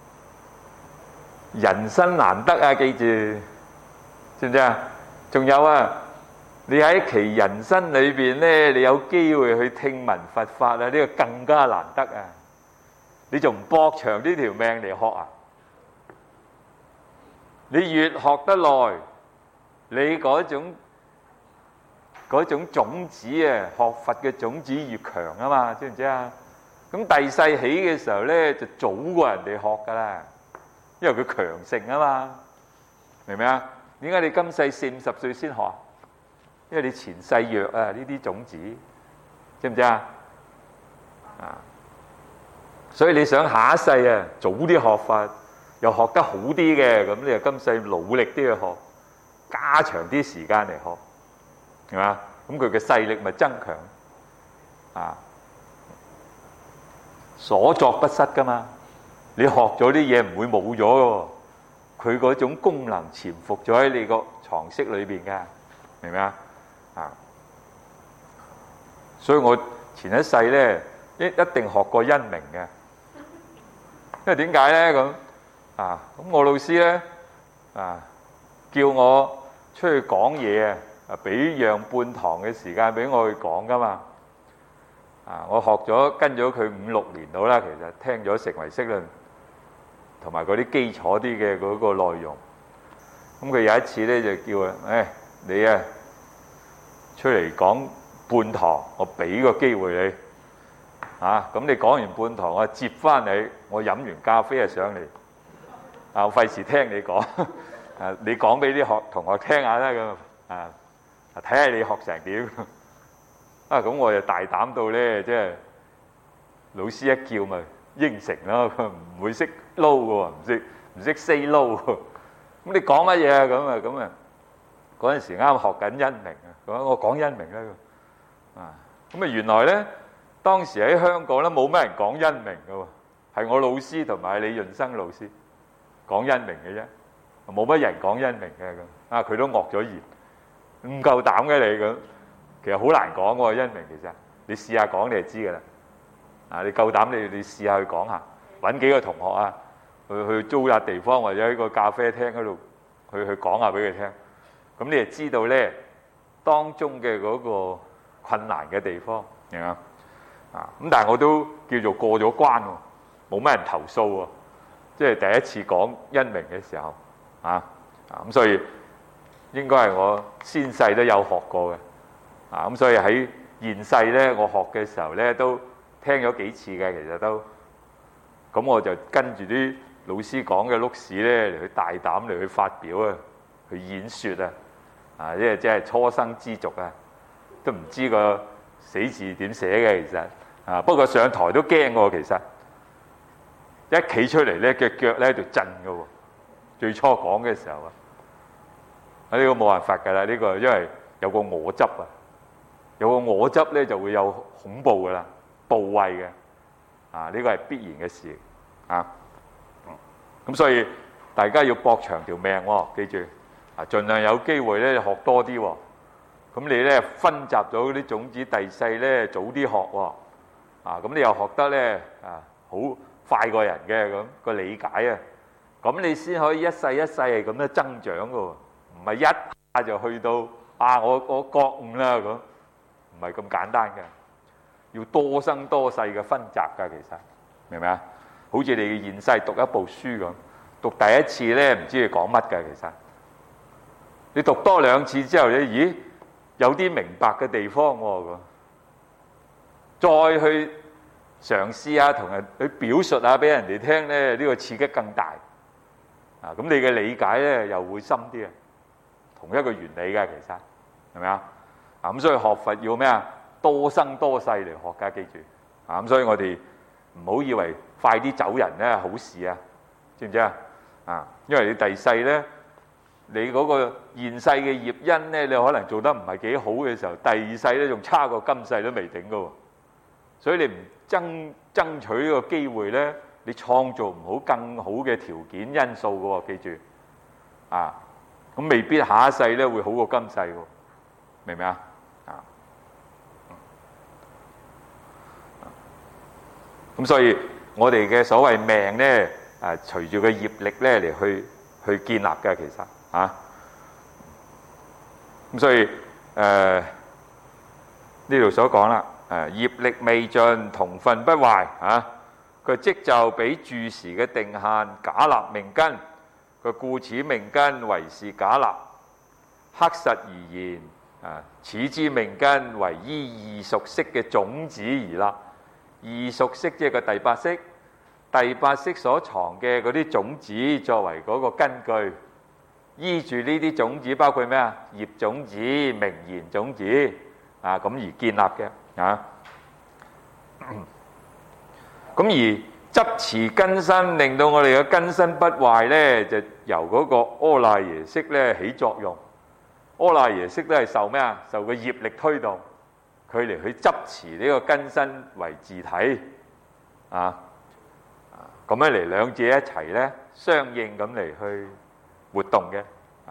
人生難得啊，記住，知唔知啊？仲有你喺其人生裏邊咧，你有機會去聽聞佛法呢個更加難得啊！你仲唔搏長呢條命嚟學啊？你越學得耐，你嗰種種子學佛嘅種子越強啊嘛，知唔知啊？咁第世起嘅時候咧，就早過人哋學噶啦，因為佢強盛啊嘛，明唔明啊？點解你今世40-50歲先學？因為你前世弱呢啲種子，知唔知啊？所以你想下一世早啲學法，又學得好啲嘅，咁你就今世努力啲去學，加長啲時間嚟學，係嘛？咁佢嘅勢力咪增強所作不失噶嘛。你學咗啲嘢唔會冇咗嘅，佢嗰種功能潛伏咗喺你個常識裏邊嘅，明唔明啊？所以我前一世咧一定學過因明嘅，因為點解咧咁咁我老師咧叫我出去講嘢俾讓半堂嘅時間俾我去講噶嘛。我學咗跟咗佢5-6年到啦，其實聽咗成唯識論同埋嗰啲基礎啲嘅嗰個內容。咁佢有一次咧就叫我，你出嚟講半堂，我俾個機會你咁你講完半堂，我接翻你，我飲完咖啡上嚟我費事聽你講你講俾啲同學聽下啦咁睇下你學成點咁我就大膽到咧，即係老師一叫咪應承咯，唔會識撈嘅喎，唔識 say 撈。咁你講乜嘢啊？咁嗰陣時啱學緊因明我講因明啦咁原來咧當時喺香港咧冇乜人講因明嘅喎，係我老師同埋李潤生老師講因明嘅啫，冇乜人講因明嘅咁佢都惡咗言，唔夠膽嘅你咁。其實好難講喎，因明其實你試下講你就知噶啦。你夠膽你試下去講下，揾幾個同學去租下地方或者喺個咖啡廳嗰度去講下俾佢聽。咁你就知道咧當中嘅嗰個困難嘅地方，明嘛？咁但係我都叫做過咗關喎，冇乜人投訴喎，即係第一次講因明嘅時候咁所以應該係我先世都有學過嘅。咁所以喺現世咧，我學嘅時候咧都聽咗幾次嘅，其實都咁我就跟住啲老師講嘅碌屎咧嚟去大膽嚟去發表去演說即係初生之犢都唔知個死字點寫嘅其實不過上台都驚喎，其實一企出嚟咧嘅腳咧喺度震嘅喎，最初講嘅時候呢個冇辦法㗎啦，呢個因為有個我執有個我執咧就會有恐怖噶啦，部位嘅呢個係必然嘅事咁所以大家要搏長條命記住盡量有機會咧學多啲咁你咧分集咗啲種子第世咧早啲學咁你又學得咧好快過人嘅咁個理解咁你先可以一世一世係咁樣增長嘅喎，唔係一下就去到我覺悟啦咁。唔係咁簡單嘅，要多生多世嘅分集㗎，其實明唔明啊？好似你現世讀一部書咁，讀第一次咧唔知你講乜㗎，其實你讀多2次之後咧，咦有啲明白嘅地方咁，再去嘗試下同人去表述下俾人哋聽咧，呢個刺激更大咁你嘅理解咧又會深啲同一個原理㗎，其實係咪啊？咁所以學佛要咩多生多世嚟學㗎，記住咁所以我哋唔好以為快啲走人咧好事知唔知因為你第世咧，你嗰個現世嘅業因咧，你可能做得唔係幾好嘅時候，第2世咧仲差過今世都未定㗎喎。所以你唔爭取呢個機會咧，你創造唔好更好嘅條件因素㗎喎，記住咁未必下一世咧會好過今世喎，明唔明啊？咁所以我哋嘅所謂命咧，隨住個業力咧嚟去建立嘅，其實咁所以呢度所講啦，業力未盡，同分不壞佢即就俾住時嘅定限假立命根，佢故此命根為是假立，刻實而言此之命根為依異熟識嘅種子而立。異熟識即係個第8識，第8識所藏嘅嗰啲種子作為嗰個根據，依住呢啲種子包括咩業種子、名言種子咁而建立嘅咁而執持根身，令到我哋嘅根身不壞咧，就由嗰個阿賴耶識咧起作用。阿賴耶識都係受咩受個業力推動，佢嚟去執持呢個根身為自體咁樣嚟兩者一齊咧，相應咁嚟去活動嘅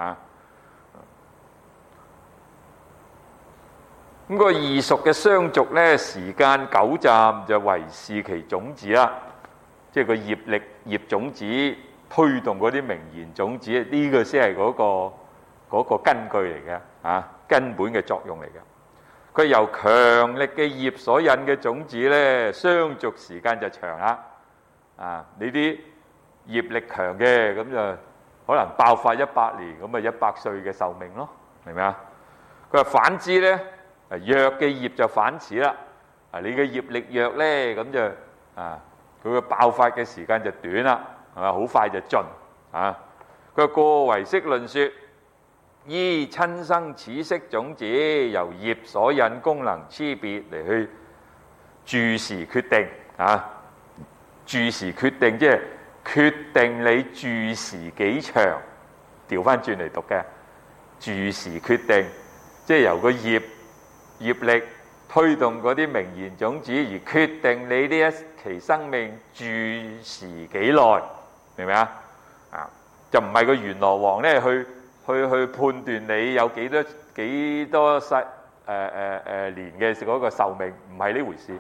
咁個異熟嘅相續咧，時間久暫就為是其種子啦，即係個業力業種子推動嗰啲名言種子，呢個先係嗰個根據嚟嘅根本嘅作用嚟嘅。佢由強力嘅業所引嘅種子咧，相續時間就長啦。你啲業力強嘅，咁就可能爆發100年，咁咪100歲嘅壽命咯，明唔明啊？佢話反之咧，弱嘅業就反此啦。你嘅業力弱咧，咁就佢嘅爆發嘅時間就短啦，係嘛？好快就盡佢話過唯識論說，依親生此色種子，由業所引功能差別嚟去注時決定注時決定，即係決定你注時幾長。調翻轉嚟讀嘅注時決定，即係由個業力推動嗰啲名言種子，而決定你呢一期生命注時幾耐，明唔明啊？就唔係個閻羅王咧去判斷你有幾多年嘅嗰個壽命，唔係呢回事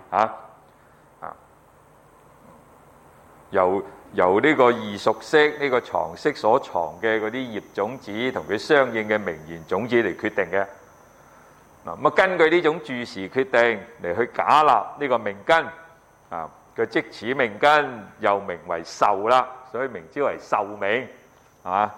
由呢個異熟識呢個藏識所藏嘅嗰啲業種子同佢相應嘅名言種子嚟決定嘅。咁根據呢種注時決定嚟去假立呢個命根佢即此命根又名為壽啦，所以名之為壽命，係嘛？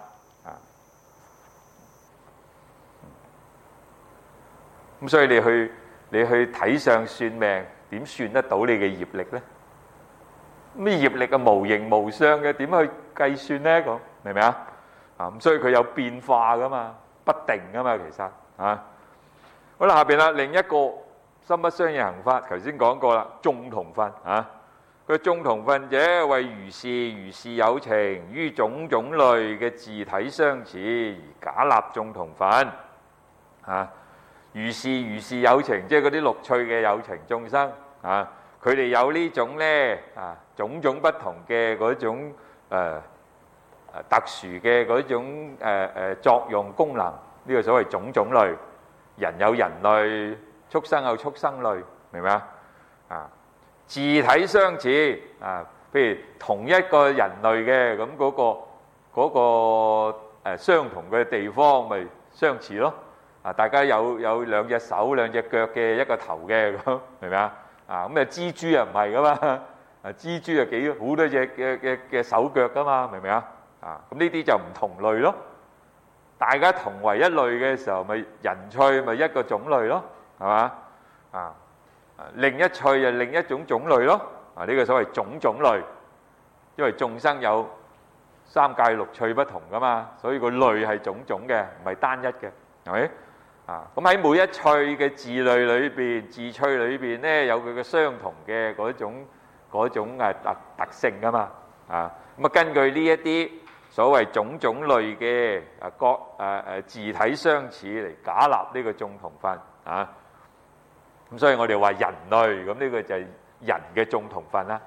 咁所以你去睇相算命，點算得到你嘅業力咧？咩業力嘅無形無相嘅，點去計算咧？咁明唔明啊？咁所以佢有變化噶嘛，不定噶嘛，其實好啦，下邊啦，另一個心不相應行法，頭先講過啦，眾同分佢眾同分者為如是有情，於種種類嘅自體相似而假立眾同分如是有情，即係嗰啲六趣嘅有情眾生佢哋有呢種咧種種不同嘅嗰種特殊嘅嗰種作用功能，呢個所謂種種類。人有人類，畜生有畜生類，明唔明啊？自體相似譬如同一個人類嘅咁嗰個相同嘅地方，咪相似咯。大家有兩隻手、兩隻腳嘅一個頭嘅咁，明唔明啊？咁蜘蛛又唔係噶嘛，蜘蛛又好多隻嘅手腳噶嘛，明唔明啊？咁呢啲就唔同類咯。大家同為一類嘅時候，咪人趣咪一個種類咯，係嘛？另一趣就另一種種類咯。呢個所謂種種類，因為眾生有三界六趣不同噶嘛，所以個類係種種嘅，唔係單一嘅，係咪？咁喺每一趣嘅自類裏邊、自趣裏邊咧，有佢嘅相同嘅嗰種特性噶嘛。咁根據呢一啲所謂種種類嘅自體相似嚟假立呢個眾同分咁所以我哋話人類，咁呢個就係人嘅眾同分啦。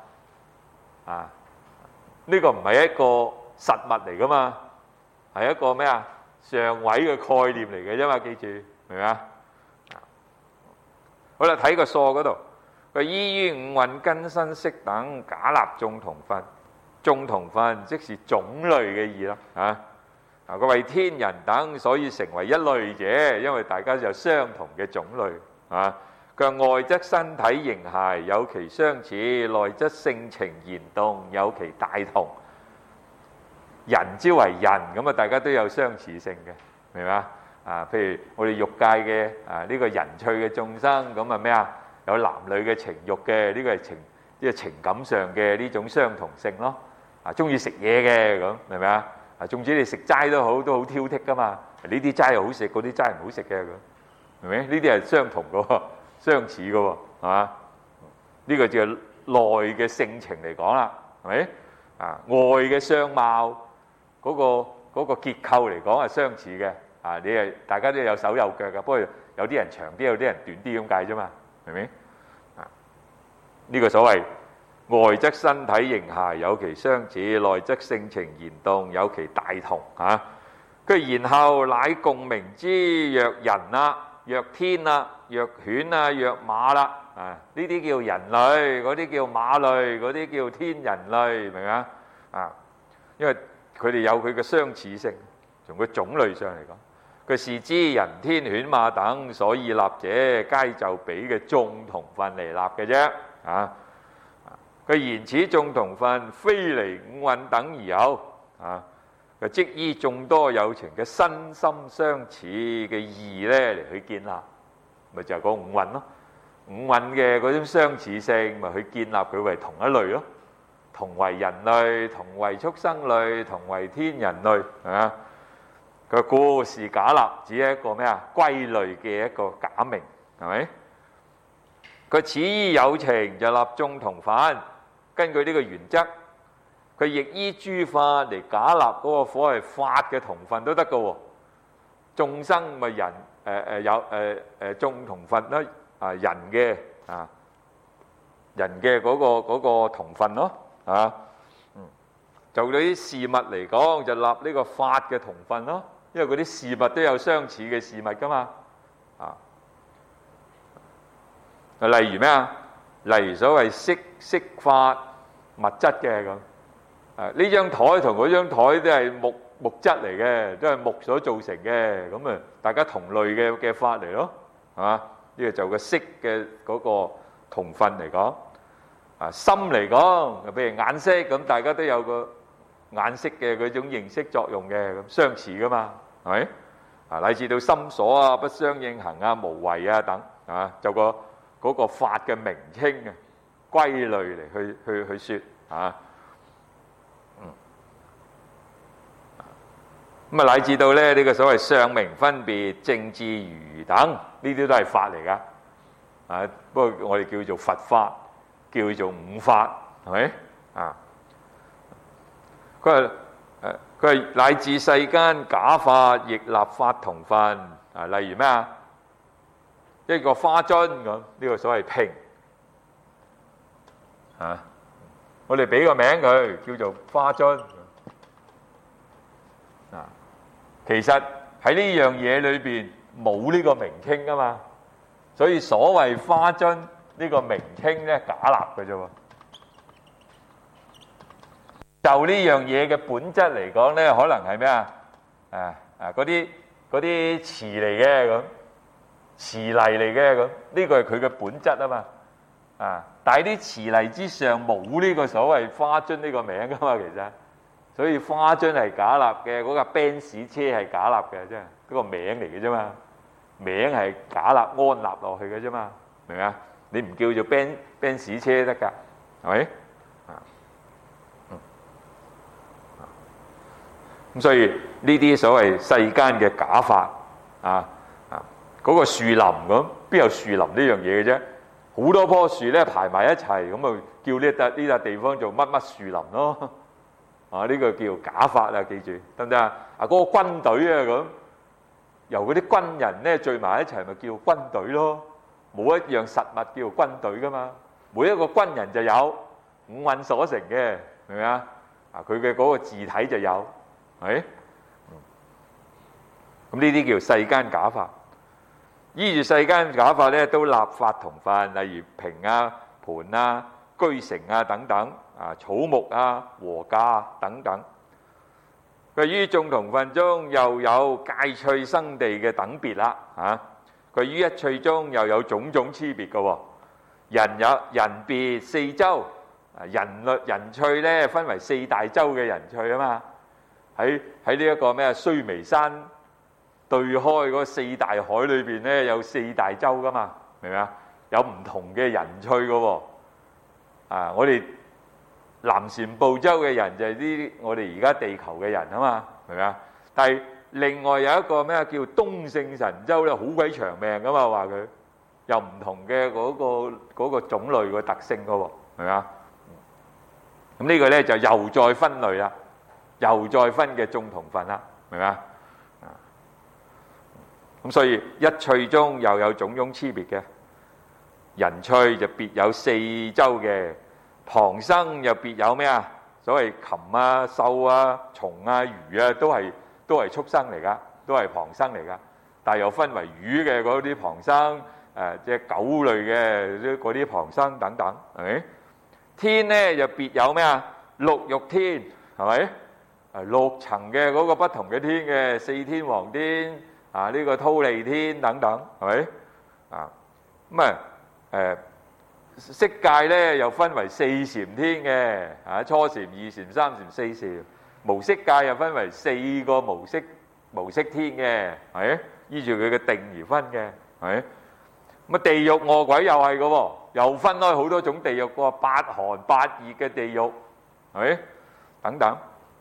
呢個唔係一個實物嚟噶嘛，係一個咩上位嘅概念嚟嘅啫嘛，記住明唔明啊？好啦，睇個疏嗰度，佢依於五蘊根身識等假立眾同分。眾同分即是種類嘅意啦。佢為天人等，所以成為一類者，因為大家有相同嘅種類。佢話外則身體形骸有其相似，內則性情言動有其大同。人之為人，咁大家都有相似性嘅，明唔明啊？譬如我哋欲界嘅呢個人趣嘅眾生，咁咩有男女嘅情欲嘅，呢個係情感上嘅呢種相同性咯。中意食嘢嘅咁，明唔明啊？總之你食齋都好挑剔噶嘛。呢啲齋又好食，嗰啲齋唔好食嘅咁，明唔明？呢啲係相同嘅喎，相似嘅喎，係嘛？呢個就係內嘅性情嚟講啦，係咪？外嘅相貌嗰個結構嚟講係相似嘅。你係大家都有手有腳嘅，不過有啲人長啲，有啲人短啲咁解啫嘛，明唔明？呢個所謂外則身體形骸有其相似，內則性情言動有其大同啊。佢然後乃共鳴之，若人啦，若天啦，若犬啊，若馬啦。啊！呢啲叫人類，嗰啲叫馬類，嗰啲叫天人類，明唔明啊？啊！因為佢哋有佢嘅相似性，從個種類上嚟講，佢是之人天犬馬等，所以立者皆就彼嘅眾同分嚟立嘅啫。啊！佢言此眾同分，非離五蘊等而有。啊！佢即依眾多有情嘅身心相似嘅義咧嚟去建立，咪就係講五蘊咯。五蘊嘅嗰種相似性，咪去建立佢為同一類咯，同為人類，同為畜生類，同為天人類，係嘛？佢故是假立，只係一個咩啊？歸類嘅一個假名，係咪？佢此依有情就立眾同分，根據呢個原則，佢亦依諸法嚟假立嗰個所謂法嘅同分都得㗎喎。眾生咪人有眾同分啦。啊，人嘅嗰個同分咯，啊，就對啲事物嚟講就立呢個法嘅同分咯，因為嗰啲事物都有相似嘅事物噶嘛，啊，例如咩啊？例如所謂色法物質嘅咁，呢張台同嗰張台都係木質嚟嘅，都係木所造成嘅，咁啊，大家同類嘅法嚟咯，係嘛？呢個就個色嘅嗰個同分嚟講，啊心嚟講，譬如眼色咁，大家都有個眼色嘅嗰種認識作用嘅，咁相似噶嘛，係咪？啊，乃至到心所啊、不相應行啊、無為啊等，啊，就嗰個法嘅名稱啊，歸類嚟去説啊，咁啊，乃至到咧呢個所謂相名分別、正智如等，呢啲都係法嚟噶。啊，不過我哋叫做佛法，叫做五法，係咪？啊，佢話乃至世間假法亦立法同分。啊，例如咩啊？一個花樽咁，呢個所謂瓶。啊，我哋俾個名佢叫做花樽。啊，其實喺呢樣嘢裏邊冇呢個名稱噶嘛，所以所謂花樽呢個名稱咧假立嘅啫喎。就呢樣嘢嘅本質嚟講咧，可能係咩啊？嗰啲瓷嚟嘅咁，瓷泥嚟嘅咁，呢個係佢嘅本質啊嘛。但係啲瓷泥之上冇呢個所謂花樽呢個名噶嘛，其實。所以花樽係假立嘅，嗰架 Benz 車係假立嘅，即係嗰個名嚟嘅啫嘛，名係假立安立落去嘅啫嘛，明唔明啊？你唔叫做 Benz 車得㗎，係咪？咁所以呢啲所謂世間嘅假法嗰個樹林咁，邊有樹林呢樣嘢嘅啫？好多棵樹咧排埋一齊，咁啊叫呢笪地方做乜乜樹林咯。呢個叫假法啊，記住得唔得啊？嗰個軍隊啊咁，由嗰啲軍人咧聚埋一齊，咪叫軍隊咯。冇一樣實物叫軍隊噶嘛。每一個軍人就有五蘊所成嘅，明唔明啊？佢嘅嗰個字體就有，係。咁呢啲叫世間假法。依住世間假法咧，都立法同分，例如瓶啊、盤啊、居城啊等等。草木啊、禾稼等等，佢於眾同分中又有界趣生地嘅等別啦。佢於一趣中又有種種差別嘅喎。人別四洲，人趣咧分為四大洲嘅人趣啊嘛。喺呢一個咩須彌山對開嗰四大海裏邊咧，有四大洲噶嘛，明唔明啊？有唔同嘅人趣嘅喎。我哋南贍部洲嘅人就係啲我哋而家地球嘅人啊嘛，明唔明啊？但係另外有一個咩叫東勝神洲咧，好鬼長命噶嘛，話佢有唔同嘅嗰個種類嘅特性噶喎，明唔明啊？咁呢個咧就又再分類啦，又再分嘅眾同分啦，明唔明啊？咁所以一趣中又有種種差別嘅人趣就別有四洲嘅。 旁生又別有咩啊？所謂禽啊、獸啊、蟲啊、魚啊，都係畜生嚟噶，都係旁生嚟噶。但係又分為魚嘅嗰啲旁生，即係狗類嘅嗰啲旁生等等，係咪？天咧又別有咩啊？六欲天，係咪？六層嘅嗰個不同嘅天嘅，四天王天啊，呢個忉利天等等，係咪？啊，咁色界咧又分為四禪天嘅，初禪、二禪、三禪、四禪。無色界又分為四個無色天嘅，係咪？依住佢嘅定而分嘅，係咪？咁地獄餓鬼又係嘅喎，又分開好多種地獄喎，八寒八熱嘅地獄，係咪？等等，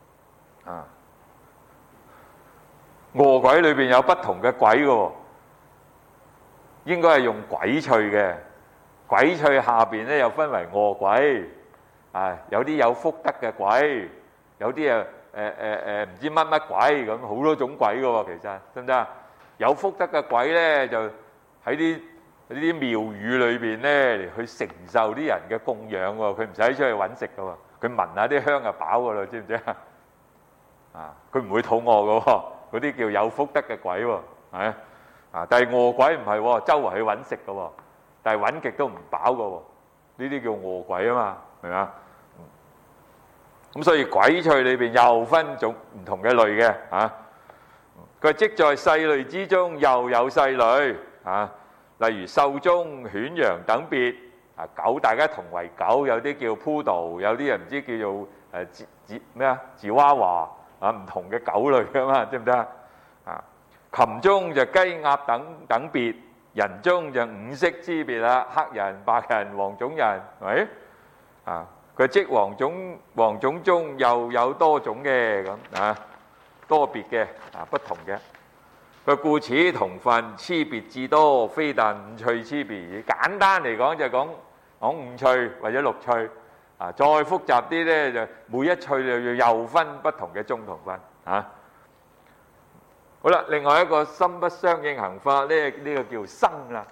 餓鬼裏邊有不同嘅鬼嘅喎，應該係用鬼趣嘅。鬼趣下邊咧又分為餓鬼，有啲有福德嘅鬼，有啲唔知乜乜鬼咁，好多種鬼嘅喎，其實得唔得啊？有福德嘅鬼咧就喺啲廟宇裏邊咧嚟去承受啲人嘅供養喎，佢唔使出去揾食嘅喎，佢聞下啲香就飽嘅啦，知唔知啊？佢唔會肚餓嘅喎，嗰啲叫有福德嘅鬼喎，係啊，但係餓鬼唔係喎，周圍去揾食嘅喎。但係揾極都唔飽嘅喎，呢啲叫餓鬼啊嘛，明嘛？咁所以鬼趣裏邊又分種唔同嘅類嘅嚇。佢即在細類之中又有細類嚇，例如獸中犬羊等別狗大家同為狗，有啲叫 poodle，有啲人唔知叫做芝娃娃唔同嘅狗類嘅嘛，知唔知啊？禽中就雞鴨等別。人中就五色之別啦，黑人、白人、黃種人，係咪？佢即黃種中又有多種嘅咁多別嘅不同嘅。佢故此同分差別至多，非但五趣差別。簡單嚟講就講五趣或者六趣，再複雜啲咧就每一趣就要又分不同嘅宗同分好啦，另外一個心不相應行法咧，呢個叫生啦。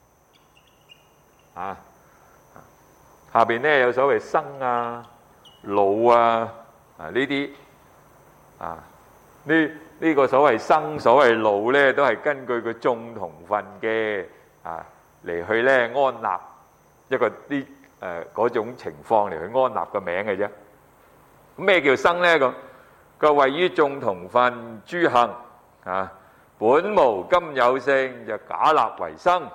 下邊咧有所謂生啊、老啊呢啲呢個所謂生、所謂老咧，都係根據佢眾同分嘅嚟去咧安立一個啲嗰種情況嚟去安立個名嘅啫。咩叫生咧？佢位於眾同分諸行。本無今有性，就假立為生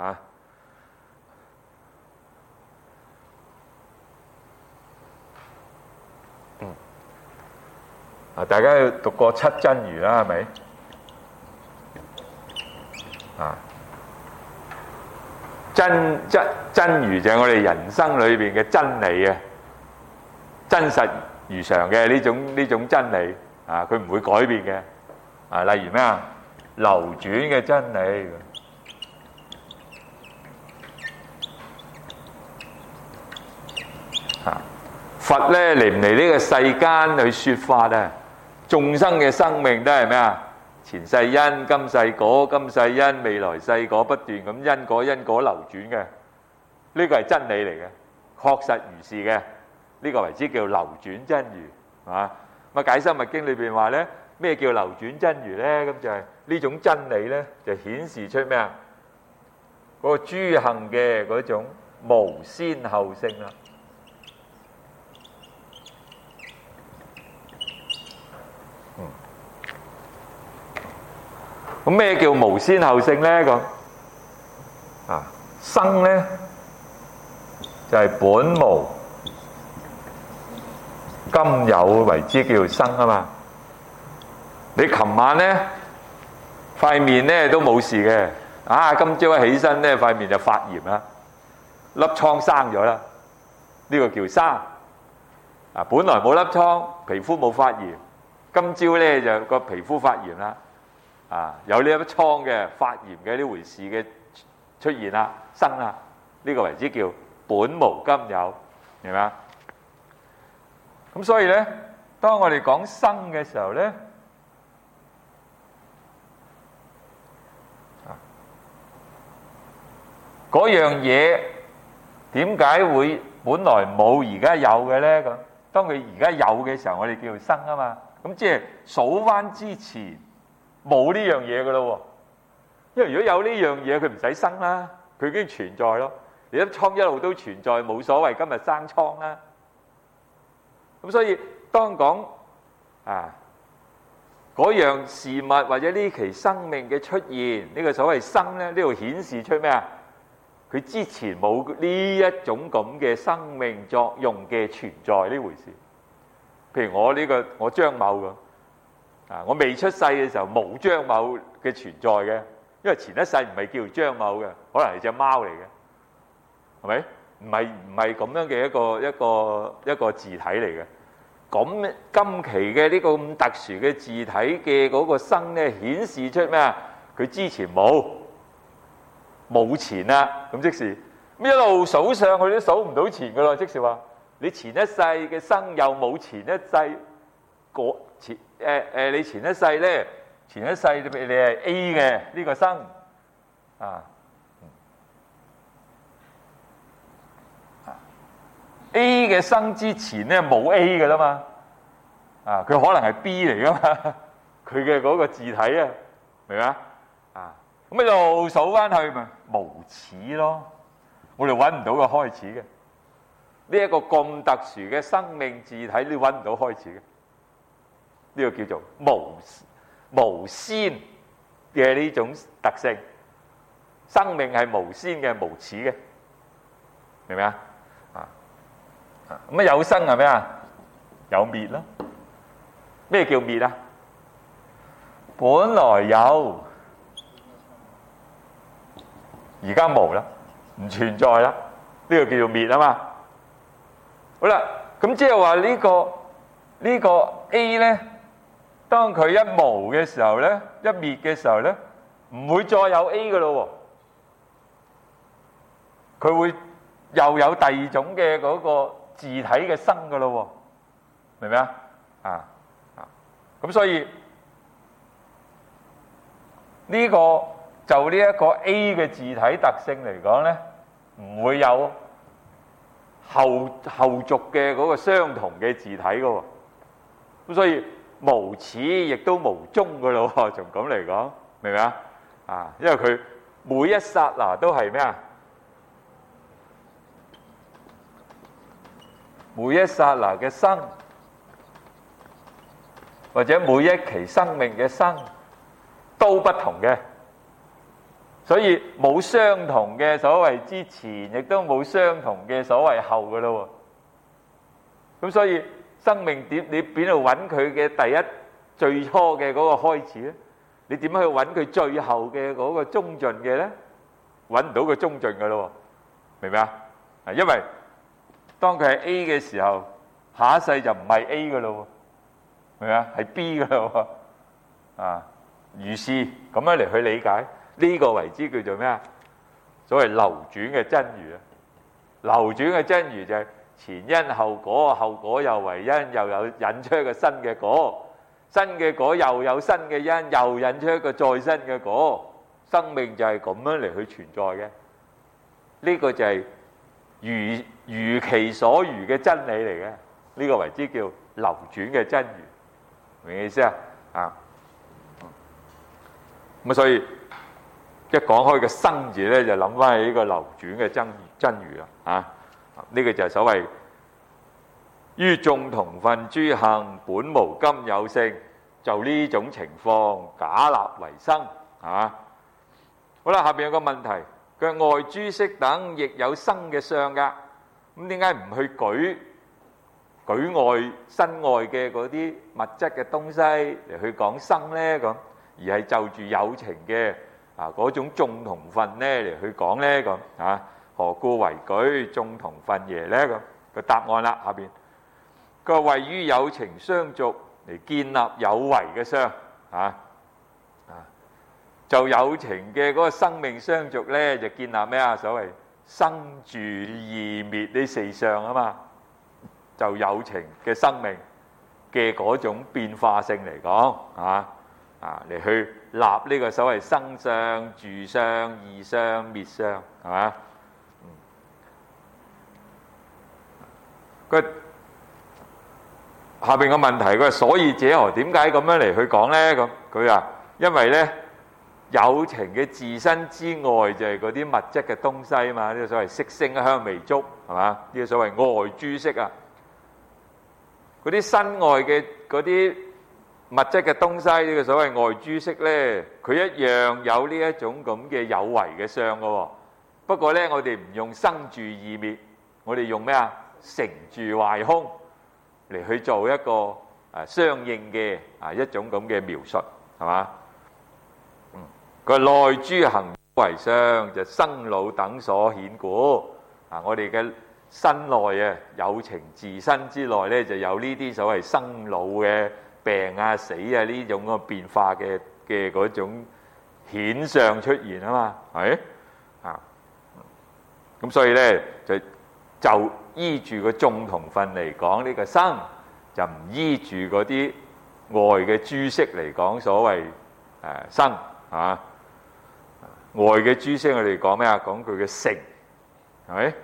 大家要讀過七真如啦，係咪？真如就係我哋人生裏邊嘅真理嘅，真實如常嘅呢種真理佢唔會改變嘅。例如咩啊？流轉嘅真理，佛咧嚟唔嚟呢個世間去說法啊？眾生嘅生命都係咩啊？前世因，今世果，今世因，未來世果，不斷咁因果流轉嘅，呢個係真理嚟嘅，確實如是嘅，呢個為之叫流轉真如咁解深密經裏邊話咧。咩叫流轉真如咧？咁就係呢種真理咧，就顯示出咩啊？嗰個諸行嘅嗰種無先後性啦。咁咩叫無先後性咧？咁生咧就係本無今有為之叫生啊嘛。你琴晚咧塊面咧都冇事嘅，今朝一起身咧塊面就發炎啦，粒瘡生咗啦，呢個叫生。本來冇粒瘡，皮膚冇發炎，今朝咧就個皮膚發炎啦，有呢粒瘡嘅發炎嘅呢回事嘅出現啦，生啦，呢個為之叫本無今有，明嘛？咁所以咧，當我哋講生嘅時候咧，嗰樣嘢點解會本來冇而家有嘅咧？咁當佢而家有嘅時候，我哋叫做生啊嘛。咁即係數翻之前冇呢樣嘢噶咯喎。因為如果有呢樣嘢，佢唔使生啦，佢已經存在咯。你粒瘡一路都存在，冇所謂今日生瘡啦。咁所以當講嗰樣事物或者呢期生命嘅出現，呢個所謂生咧，呢度顯示出咩啊？佢之前冇呢一種咁嘅生命作用嘅存在呢回事。譬如我張某咁，我未出世嘅時候冇張某嘅存在嘅，因為前一世唔係叫張某嘅，可能係隻貓嚟嘅，係咪？唔係咁樣嘅一個字體嚟嘅。咁今期嘅呢個咁特殊嘅字體嘅嗰個生咧，顯示出咩啊？佢之前冇前啦，咁即是一路數上去都數唔到前噶咯，即是話你前一世嘅生又冇前一世你前一世咧，前一世你係 A 嘅呢個生A 嘅生之前咧冇 A 嘅啦嘛，佢可能係 B 嚟噶嘛，佢嘅嗰個字體啊，明嘛？咁一路數翻去咪無始咯，我哋揾唔到個開始嘅。呢一個咁特殊嘅生命字體，你揾唔到開始嘅。呢個叫做無先嘅呢種特性，生命係無先嘅、無始嘅，明唔明啊？咁有生係咩啊？有滅咯。咩叫滅啊？本來有，而家冇啦，唔存在啦，呢個叫做滅啊嘛。好啦，咁即係話呢個 A 咧，當佢一無嘅時候咧，一滅嘅時候咧，唔會再有 A 嘅咯喎，佢會又有第二種嘅嗰個字體嘅生嘅咯喎，明唔明啊？咁所以呢個就呢一個 A 嘅字體特性嚟講咧，唔會有後續嘅嗰個相同嘅字體嘅喎。咁所以無始亦都無終嘅咯喎，從咁嚟講，明唔明啊？因為佢每一剎那都係咩啊？每一剎那嘅生，或者每一期生命嘅生都不同嘅，所以冇相同嘅所謂之前，亦都冇相同嘅所謂後嘅咯喎。咁所以生命點你邊度揾佢嘅第一最初嘅嗰個開始咧？你點樣去揾佢最後嘅嗰個終盡嘅咧？揾唔到個終盡嘅咯喎，明唔明啊？因為當佢係 A 嘅時候，下一世就唔係 A 嘅咯喎，明唔明啊？係 B 嘅咯喎，如是咁樣嚟去理解呢個為之叫做咩啊？所謂流轉嘅真如啊！流轉嘅真如就係前因後果，後果又為因，又有引出一個新嘅果，新嘅果又有新嘅因，又引出一個再新嘅果。生命就係咁樣嚟去存在嘅，呢個就係如其所如嘅真理嚟嘅，呢個為之叫流轉嘅真如，明唔明意思啊？咁所以一講開個生字咧，就諗翻起呢個流轉嘅真如啦。呢個就係所謂於眾同分諸行本無今有性，就呢種情況假立為生。好啦，下邊有個問題，佢話外諸色等亦有生嘅相噶，咁點解唔去舉外身外嘅嗰啲物質嘅東西嚟去講生咧？咁而係就住有情嘅嗰種眾同分咧嚟去講咧？咁何故為舉眾同分耶咧？咁個答案啦，下邊佢話為於有情相續嚟建立有為嘅相就有情嘅嗰個生命相續咧，就建立咩啊？所謂生住異滅呢四相啊嘛，就有情嘅生命嘅嗰種變化性嚟講嚟去立呢個所謂生相、住相、異相、滅相，係嘛？ 佢下邊個問題，佢話所以者何？點解咁樣嚟去講咧？咁佢話因為咧有情嘅自身之外就係嗰啲物質嘅東西啊嘛，呢個所謂色聲香味觸係嘛？呢個所謂外諸色啊，嗰啲身外嘅嗰啲物質嘅東西，呢個所謂外諸色咧，佢一樣有呢一種咁嘅有為嘅相嘅喎。不過咧，我哋唔用生住異滅，我哋用咩啊？成住壞空嚟去做一個相應嘅一種咁嘅描述，係嘛？個內諸行為相就生老等所顯故我哋嘅身內啊，有情自身之內咧，就有呢啲所謂生老嘅病啊、死啊呢種嘅變化嘅嗰種顯相出現啊嘛，係咁所以咧就依住個眾同分嚟講呢個生，就唔依住嗰啲外嘅諸色嚟講所謂生外嘅諸色我哋講咩啊？講佢嘅成，係咪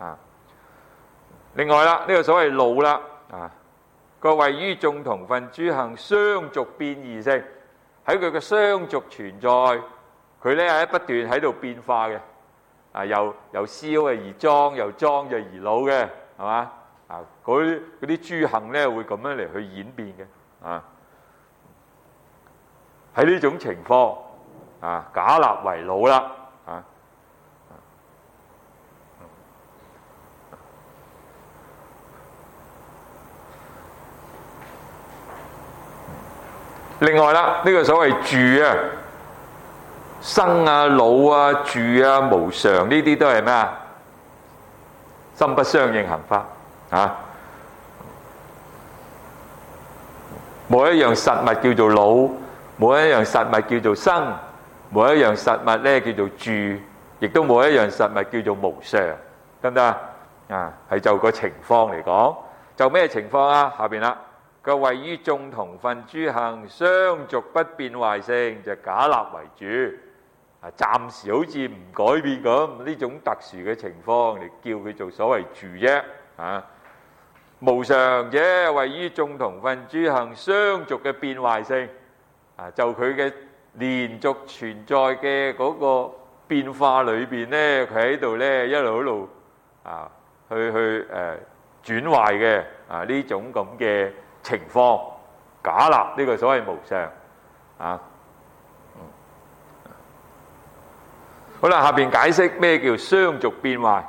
另外啦，呢個所謂老啦個位於眾同分諸行相續變異性，喺佢嘅相續存在，佢咧係不斷喺度變化嘅由消而裝，由裝就而老嘅，係嘛嗰啲諸行咧會咁樣嚟去演變嘅喺呢種情況假立為老啦另外啦，呢個所謂住生老住無常呢啲都係咩啊？心不相應行法冇一樣實物叫做老，冇一樣實物叫做生，冇一樣實物咧叫做住，亦都冇一樣實物叫做無常，得唔得係就個情況嚟講，就咩情況啊？下邊啦，個位於眾同分諸行相續不變壞性，就假立為住暫時好似唔改變咁，呢種特殊嘅情況嚟叫佢做所謂住啫無常者位於眾同分諸行相續嘅變壞性就佢嘅連續存在嘅嗰個變化裏邊咧，佢喺度咧一路去轉壞嘅呢種咁嘅情況，假立呢個所謂無常好啦，下邊解釋咩叫相續變壞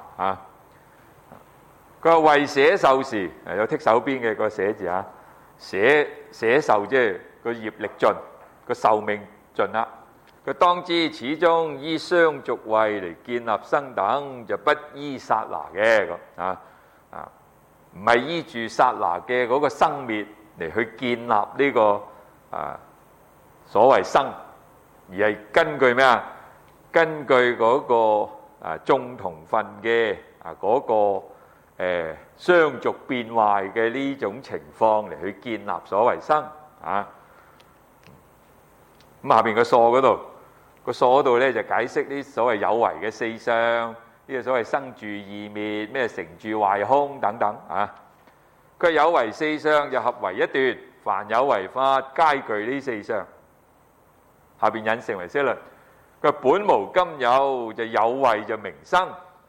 佢話為捨壽時有剔手邊嘅個捨字捨壽即係個業力盡，個壽命盡啦。佢當知始終依相續位嚟建立生等，就不依剎那嘅唔係依住剎那嘅嗰個生滅嚟去建立呢個所謂生，而係根據咩啊？根據嗰個眾同分嘅嗰個相續變壞嘅呢種情況嚟去建立所謂生咁下邊個疏嗰度，個疏嗰度咧就解釋呢所謂有為嘅四相，呢個所謂生住異滅，咩成住壞空等等佢有為四相就合為一段，凡有為法皆具呢四相。下邊引成為釋論，佢本無今有，就有為就名生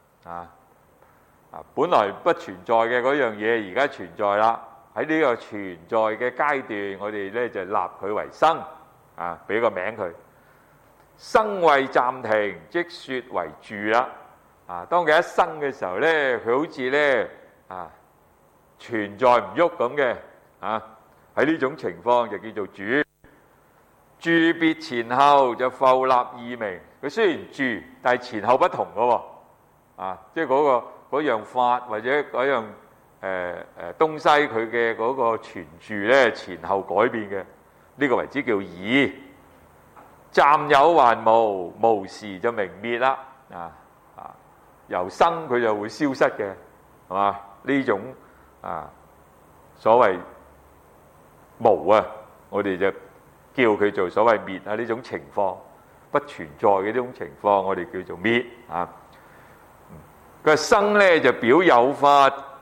本來不存在嘅嗰樣嘢，而家存在啦。喺呢個存在嘅階段，我哋咧就立佢為生俾個名佢。生為暫停，即說為住啦。當佢一生嘅時候咧，佢好似咧存在唔喐咁嘅喺呢種情況就叫做住。住別前後就復立異名。佢雖然住，但係前後不同嘅喎即係嗰樣法或者嗰樣東西，佢嘅嗰個存住咧前後改變嘅，呢個為之叫異。暫有還無，無時就明滅啦由生佢就會消失嘅，係嘛？呢種所謂無我哋就叫佢做所謂滅呢種情況不存在嘅呢種情況，我哋叫做滅佢生咧就表有法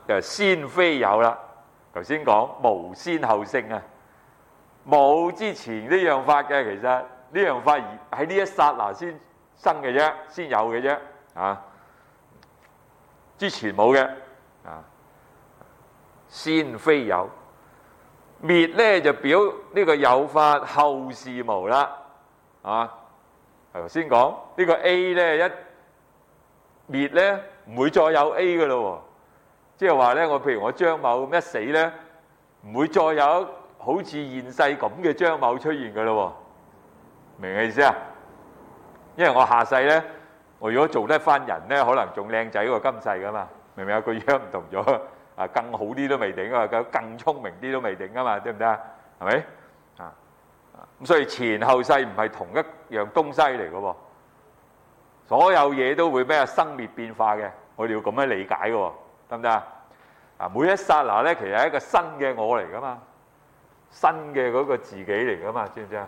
就先非有啦。頭先講無先後性啊，冇之前呢樣法嘅，其實呢樣法喺呢一剎那先生嘅啫，先有嘅啫啊，之前冇嘅啊。先非有，滅咧就表呢個有法後是無啦啊。頭先講呢個 A 咧一滅咧唔會再有 A 嘅咯，即係話咧我譬如我張某咁一死咧，唔會再有好似現世咁嘅張某出現嘅咯，明唔明意思啊？因為我下世咧，我如果做得翻人咧，可能仲靚仔過今世噶嘛，明唔明啊？個樣唔同咗。啊，更好啲都未定啊，更聰明啲都未定啊嘛，對唔對啊？係咪啊？咁所以前後世唔係同一樣東西嚟嘅喎，所有嘢都會咩啊？生滅變化嘅，我哋要咁樣理解嘅喎，得唔得啊？啊，每一剎那咧，其實係一個新嘅我嚟噶嘛，新嘅嗰個自己嚟噶嘛，知唔知啊？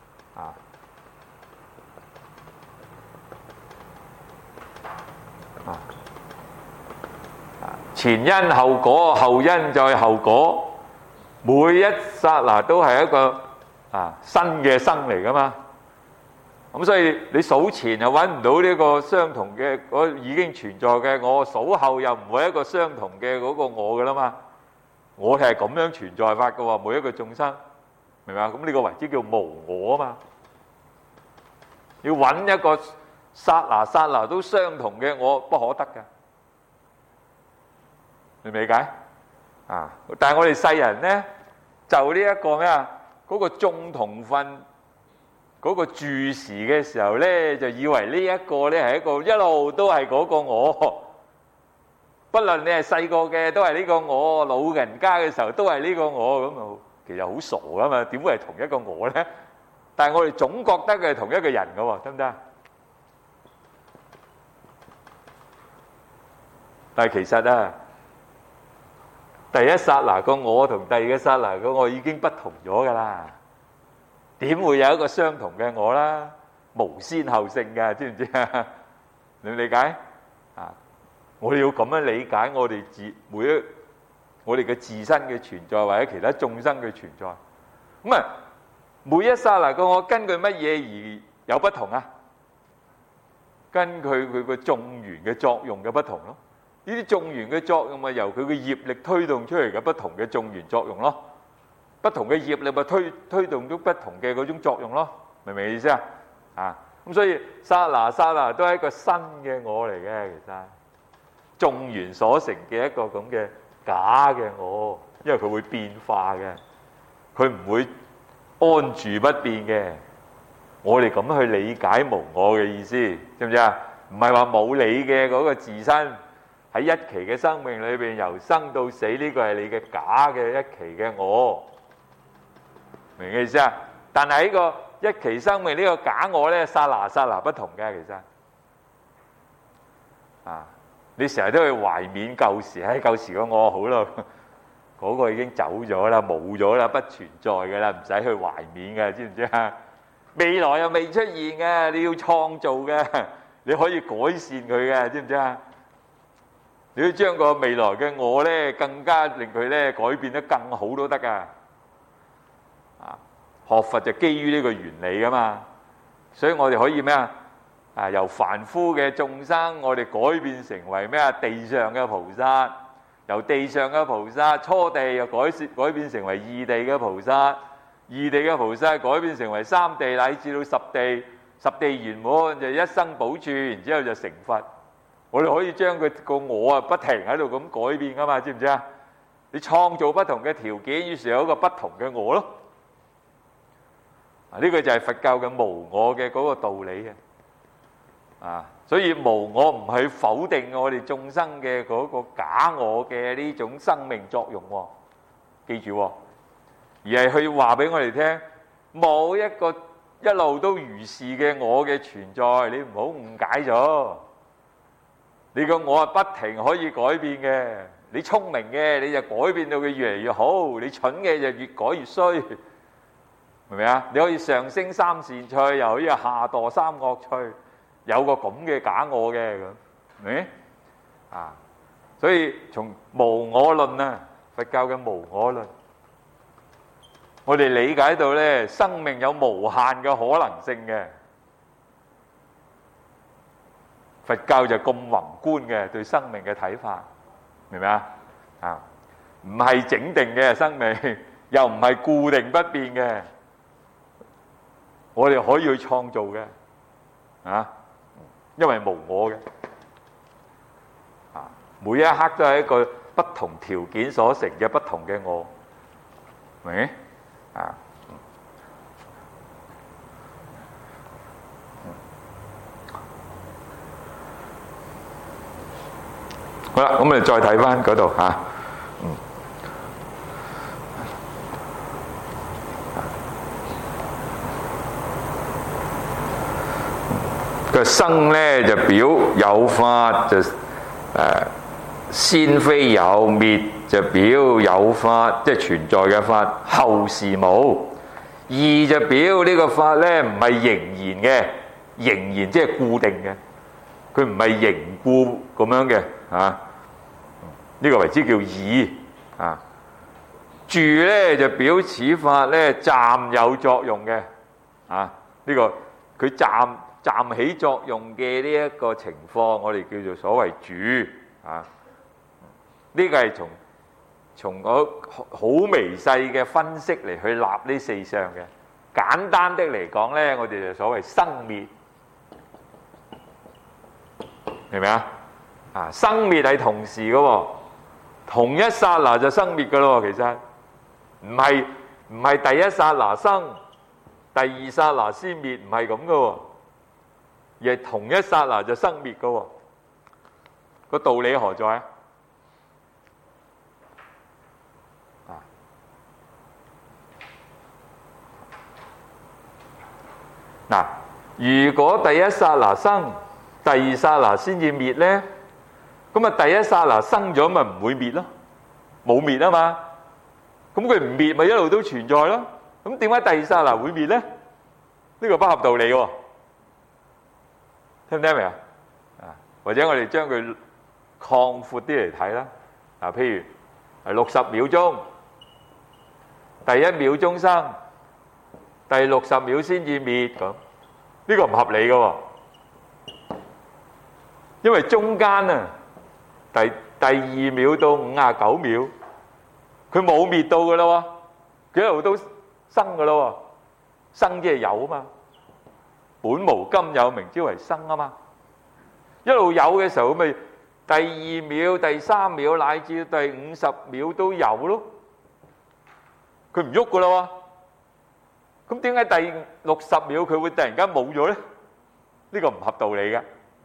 前因後果，後因再後果，每一剎那都係一個新嘅生嚟噶嘛。咁所以你數前又揾唔到呢個相同嘅已經存在嘅我，數後又唔會一個相同嘅嗰個我噶啦嘛。我哋係咁樣存在法噶喎，每一個眾生，明嘛？咁呢個為之叫無我啊嘛。要揾一個剎那剎那都相同嘅我，不可得噶。你理解啊？但係我哋世人咧，就呢一個咩啊？嗰個眾同分嗰個注視嘅時候咧，就以為呢一個咧係一個一路都係嗰個我，不論你係細個嘅都係呢個我，老人家嘅時候都係呢個我，咁啊，其實好傻噶嘛？點會係同一個我咧？但係我哋總覺得佢係同一個人噶喎，得唔得？但係其實啊，第一剎那個我同第二個剎那個我已經不同咗噶啦，點會有一個相同嘅我啦？無先後性嘅，知唔知啊？你理解啊？我哋要咁樣理解我哋我哋嘅自身嘅存在，或者其他眾生嘅存在。咁啊，每一剎那個我根據乜嘢而有不同啊？根據佢個眾緣嘅作用嘅不同咯。呢啲眾緣嘅作用咪由佢嘅業力推動出嚟嘅不同嘅眾緣作用咯，不同嘅業力咪推動咗不同嘅嗰種作用咯，明唔明意思啊？咁所以剎那剎那都係一個新嘅我嚟嘅，其實眾緣所成嘅一個咁嘅假嘅我，因為佢會變化嘅，佢唔會安住不變嘅。我哋咁去理解無我嘅意思，知唔知啊？唔係話冇你嘅嗰個自身。喺一期嘅生命裏邊，由生到死，呢個係你嘅假嘅一期嘅我，明嘅意思啊？但係呢個一期生命呢個假我咧，剎那剎那不同嘅，其實你成日都去懷緬舊時，舊時個我好咯，嗰個已經走咗啦，冇咗啦，不存在嘅啦，唔使去懷緬嘅，知唔知啊？未來又未出現嘅，你要創造嘅，你可以改善佢嘅，知唔知啊？你要將個未來嘅我咧，更加令佢咧改變得更好都得噶。學佛就基於呢個原理噶嘛，所以我哋可以咩啊？由凡夫嘅眾生，我哋改變成為咩啊？地上嘅菩薩，由地上嘅菩薩初地又改變成為二地嘅菩薩，二地嘅菩薩改變成為三地乃至到十地，十地圓滿就一生補處，然之後就成佛。我哋可以將佢個我不停喺度咁改變噶嘛，知唔知啊？你創造不同嘅條件，於是有一個不同嘅我咯。呢個就係佛教嘅無我嘅嗰個道理嘅。所以無我唔係否定我哋眾生嘅嗰個假我嘅呢種生命作用喎，記住喎，而係去話俾我哋聽，冇一個一路都如是嘅我嘅存在，你唔好誤解咗。你個我係不停可以改變嘅，你聰明嘅你就改變到佢越嚟越好，你蠢嘅就越改越衰，明唔明啊？你可以上升三善趣，又可以下墮三惡趣，有個咁嘅假我嘅咁，明？ 所以從無我論啊，佛教嘅無我論，我哋理解到咧，生命有無限嘅可能性嘅。佛教就咁宏觀嘅對生命嘅睇法，明唔明啊？啊，唔係整定嘅生命，又唔係固定不變嘅，我哋可以去創造嘅，啊，因為無我嘅，啊，每一刻都係一個不同條件所成嘅不同嘅我，明唔明？啊，好啦，咁我哋再睇翻嗰度嚇，個生咧就表有法，就先非有，滅就表有法，即係存在嘅法，後是無。二就表呢個法咧唔係仍然嘅，仍然即係固定嘅，佢唔係凝固咁樣嘅啊。呢個為之叫二啊。住咧就表此法咧暫有作用嘅啊。呢個佢暫起作用嘅呢一個情況，我哋叫做所謂住啊。呢個係從個好微細嘅分析嚟去立呢四相嘅。簡單的嚟講咧，我哋就所謂生滅，明唔明啊？啊，生滅係同時嘅喎，同一剎那就生滅嘅咯。其實唔係第一剎那生，第二剎那先滅，唔係咁嘅喎，而係同一剎那就生滅嘅喎。個道理何在啊？嗱，如果第一剎那生，第二剎那先至滅咧，咁啊第一剎那生咗咪唔會滅咯，冇滅啊嘛，咁佢唔滅咪一路都存在咯。咁點解第二剎那會滅咧？呢個不合道理喎，聽唔聽明啊？啊，或者我哋將佢擴闊啲嚟睇啦。啊，譬如係60秒鐘，第1秒鐘生，第60秒先至滅咁，呢個唔合理嘅喎，因為中間啊，第2秒到59秒，佢冇滅到嘅咯喎，佢一路都生嘅咯喎，生即係有啊嘛，本無今有，名之為生啊嘛，一路有嘅時候咁咪第2秒、第3秒乃至第50秒都有咯，佢唔喐嘅咯喎。咁點解第60秒佢會突然間冇咗咧？呢個唔合道理嘅，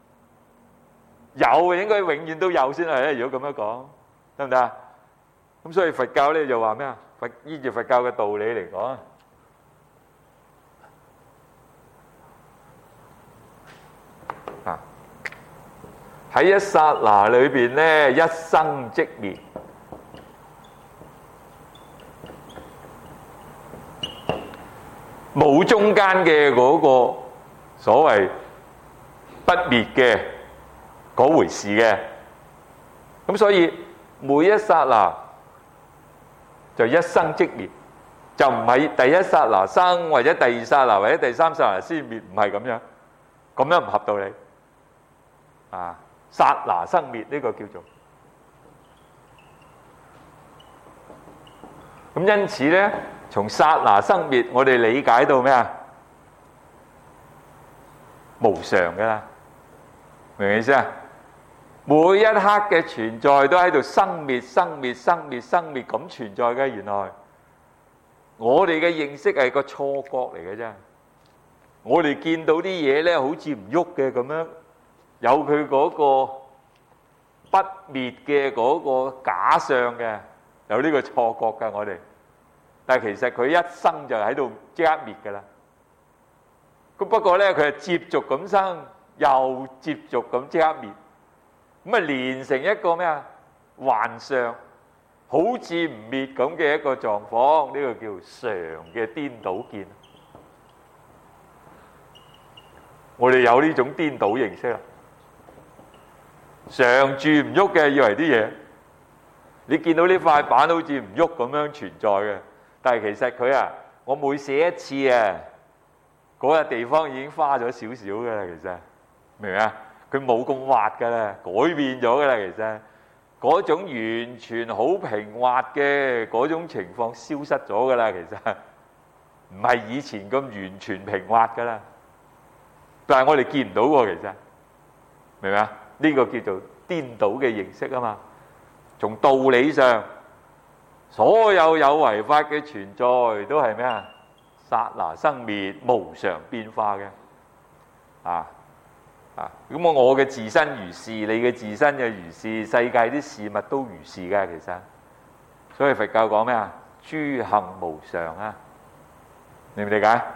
有應該永遠都有先係。如果咁樣講，得唔得啊？咁所以佛教咧就話咩啊？依住佛教嘅道理嚟講啊，喺一剎那裏邊咧，一生即滅。冇中間嘅嗰個所謂不滅嘅嗰回事嘅，咁所以每一剎那就一生即滅，就唔係第一剎那生，或者第二剎那或者第三剎那先滅，唔係咁樣，咁樣唔合道理啊！剎那生滅呢個叫做咁，因此咧。從剎那生滅，我哋理解到咩啊？無常㗎啦，明唔明意思啊？每一刻嘅存在都喺度生滅、生滅、生滅、生滅咁存在嘅。原來我哋嘅認識係個錯覺嚟嘅啫。我哋見到啲嘢咧，好似唔喐嘅咁樣，有佢嗰個不滅嘅嗰個假象嘅，有呢個錯覺㗎，我哋。但係其實佢一生就喺度即刻滅㗎啦。咁不過咧，佢係接續咁生，又接續咁即刻滅，咁啊連成一個咩啊幻象，好似唔滅咁嘅一個狀況。呢個叫常嘅顛倒見。我哋有呢種顛倒認識啦。 常住唔喐嘅，以為啲嘢，你見到呢塊板好似唔喐咁樣存在嘅，但係其實佢啊，我每寫一次啊，嗰個地方已經花咗少少嘅啦，其實明唔明啊？佢冇咁滑噶啦，改變咗噶啦，其實嗰種完全好平滑嘅嗰種情況消失咗噶啦，其實唔係以前咁完全平滑噶啦，但係我哋見唔到喎，其實明唔明啊？呢個叫做顛倒嘅認識啊嘛。從道理上，所有有為法嘅存在都係咩啊？剎那生滅，無常變化嘅。咁我嘅自身如是，你嘅自身就如是，世界啲事物都如是嘅，其實。所以佛教講咩啊？諸行無常啊，理唔理解？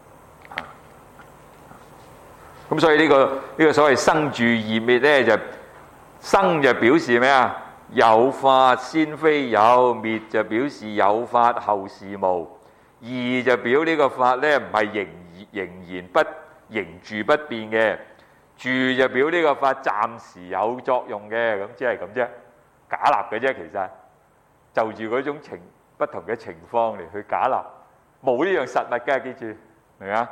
咁所以呢個所謂生住異滅咧，就生就表示咩啊？有法先非有，滅就表示有法後是無。異就表呢個法咧唔係仍然不仍住不變嘅，住就表呢個法暫時有作用嘅，咁即係咁啫，假立嘅啫，其實就住嗰種不同嘅情況嚟去假立，冇呢樣實物嘅，記住明啊？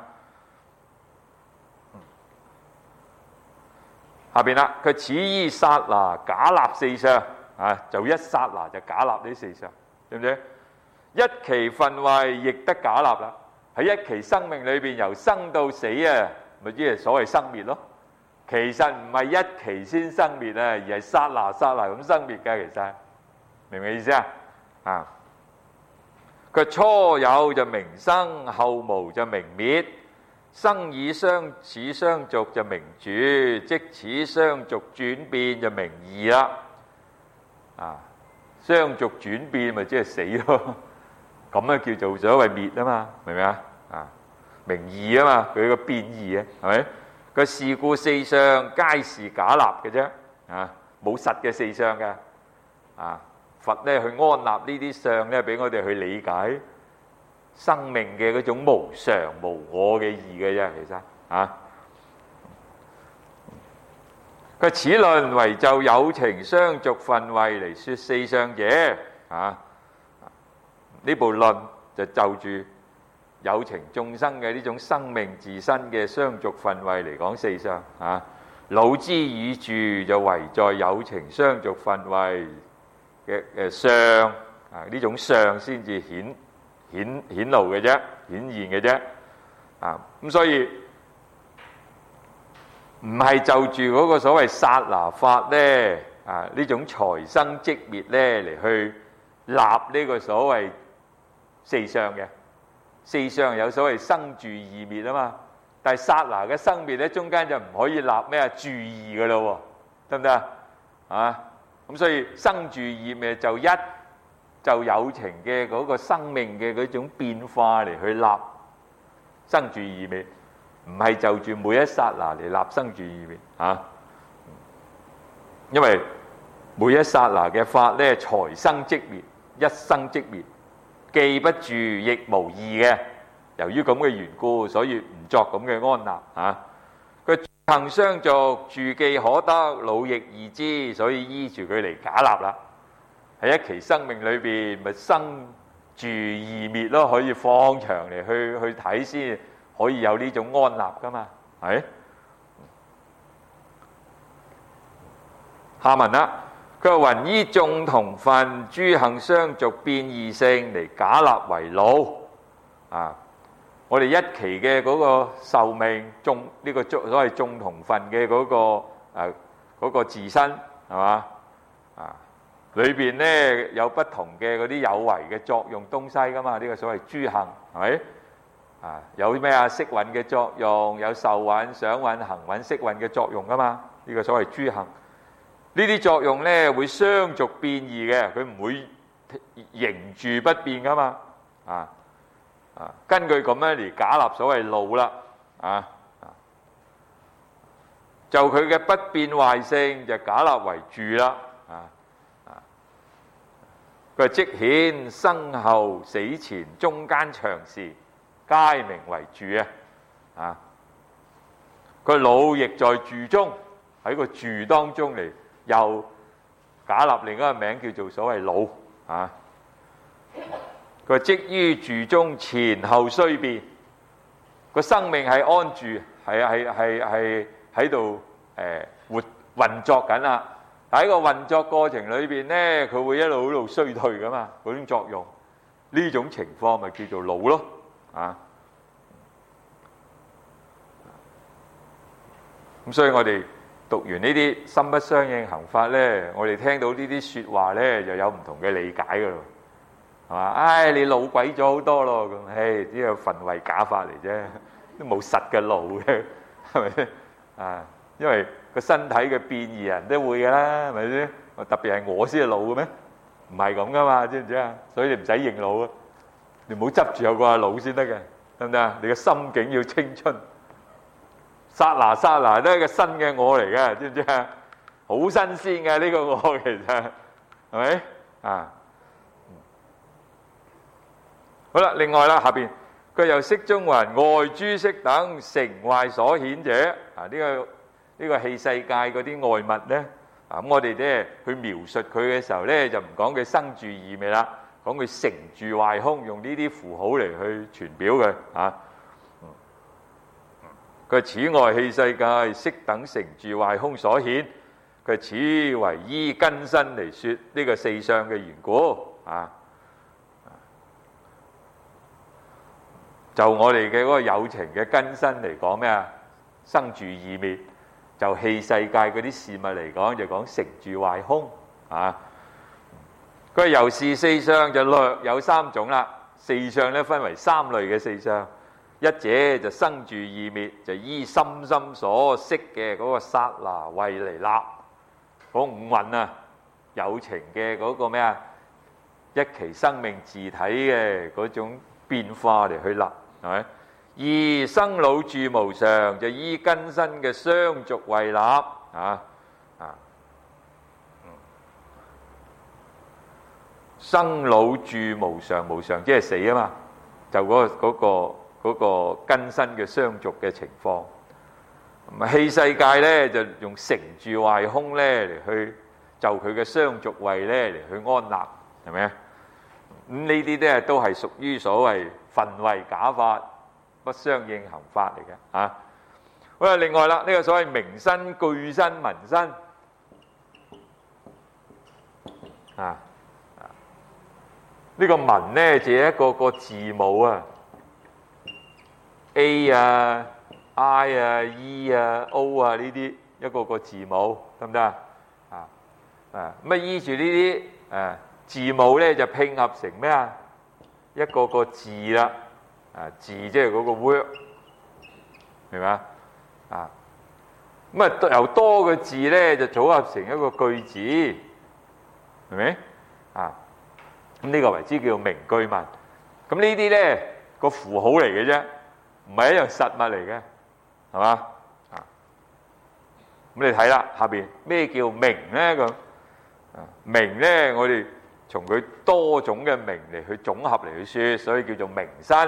下邊啦，佢此依剎那假立四相啊，就一剎那就假立呢四相，對唔對？一期分位亦得假立啦，喺一期生命裏邊由生到死啊，咪即係所謂生滅咯。其實唔係一期先生滅啊，而係剎那剎那咁生滅嘅，其實明唔明意思啊？佢初有就名生，後無就名滅。生以相此相續就名住，即此相續轉變就名異啦。相續轉變咪即係死咯，咁啊叫做所謂滅啊嘛，明唔明啊？名異啊嘛，佢個變異啊，係咪？個是故四相皆是假立嘅啫，冇實嘅四相嘅。佛咧去安立呢啲相咧，俾我哋去理解生命嘅嗰種無常無我嘅義嘅啫，其實佢此論為就有情相續分位嚟說四相者，呢部論就住有情眾生嘅呢種生命自身嘅相續分位嚟講四相。老之以住就為在有情相續分位嘅相，呢種相先至顯露嘅啫，顯現嘅啫。咁所以唔係就住嗰個所謂剎那法咧，呢種財生即滅咧嚟去立呢個所謂四相嘅。四相有所謂生住異滅啊嘛，但係剎那嘅生滅咧，中間就唔可以立咩啊住異噶咯，得唔得啊？咁所以生住異滅就有情嘅嗰個生命嘅嗰種變化嚟去立生住異滅，唔係就住每一剎那嚟立生住異滅。因為每一剎那嘅法咧，財生即滅，一生即滅，既不住亦無異嘅。由於咁嘅緣故，所以唔作咁嘅安立。佢行相續，住既可得，老亦易知，所以依住佢嚟假立啦。喺一期生命裏邊，咪生住異滅咯，可以放長嚟去睇先，可以有呢種安立噶嘛？係下文啦，佢話云依眾同分，諸行相續變異性嚟假立為老。我哋一期嘅嗰個壽命，呢個所謂眾同分嘅嗰個自身係嘛？裏邊咧有不同嘅嗰啲有為嘅作用東西噶嘛？呢個所謂諸行係咪？有咩啊？色蘊嘅作用，有受蘊、想蘊、行蘊、識蘊嘅作用噶嘛？呢個所謂諸行。呢啲作用咧會相續變異嘅，佢唔會凝住不變噶嘛？根據咁樣嚟假立所謂老啦。就佢嘅不變壞性就假立為住啦。佢即顯生後死前中間長時，皆名為住佢老亦在住中，喺個住當中嚟又假立另一個名叫做所謂老啊。佢積於住中，前後雖變，個生命係安住，係喺度活運作緊啦。喺個運作過程裏邊咧，佢會一路衰退噶嘛，嗰種作用，呢種情況咪叫做老咯啊。咁所以我哋讀完呢啲心不相應行法咧，我哋聽到呢啲説話咧，就有唔同嘅理解噶咯，係嘛？唉，你老鬼咗好多咯，咁唉，呢個分位假法嚟啫，都冇實嘅老嘅，係咪先啊？因為個身體嘅變異人都會㗎啦，係咪先？特別係我先係老嘅咩？唔係咁噶嘛，知唔知啊？所以你唔使認老啊，你唔好執住有個老先得嘅，得唔得啊？你嘅心境要青春。剎那都係個新嘅我嚟嘅，知唔知啊？好新鮮嘅呢個我其實係咪啊？好啦，另外啦，下邊佢又色中云外諸色等成壞所顯者啊，呢個器世界嗰啲外物咧啊，咁我哋咧去描述佢嘅時候咧，就唔講佢生住異味啦，講佢成住壞空，用呢啲符號嚟去傳表佢啊。佢此外器世界色等成住壞空所顯，佢此為依根身嚟說呢個四相嘅緣故啊。就我哋嘅嗰個有情嘅根身嚟講咩啊？生住異滅。就器世界嗰啲事物嚟講，就講成住壞空啊。佢由是四相就略有三種啦。四相咧分為三類嘅四相，一者就生住異滅，就依心心所識嘅嗰個剎那慧嚟立嗰五蘊啊，有情嘅嗰個咩啊，一期生命自體嘅嗰種變化嚟去立，係咪？而生老住無常，就依根身嘅相續慧立生老住無常，無常即係死啊嘛，就嗰個根身嘅相續嘅情況。器世界咧就用成住壞空咧嚟去就佢嘅相續慧咧嚟去安立，係咪啊？咁呢啲咧都係屬於所謂分位假法，不相應行法嚟嘅啊。好啦，另外啦，呢個所謂名身、具身、文身啊，呢個文咧就係一個個字母啊 ，A 啊、I 啊、E 啊、O 啊呢啲一個個字母，得唔得啊？咁啊依住呢啲字母咧就拼合成咩啊？一個個字啦。字即係嗰個 word， 明嘛？咁由多個字咧就組合成一個句子，明唔明？咁呢個為之叫名句文。咁呢啲咧個符號嚟嘅啫，唔係一樣實物嚟嘅，係嘛？咁你睇啦，下邊咩叫名咧？咁名咧，我哋從佢多種嘅名嚟去總合嚟去說，所以叫做名身。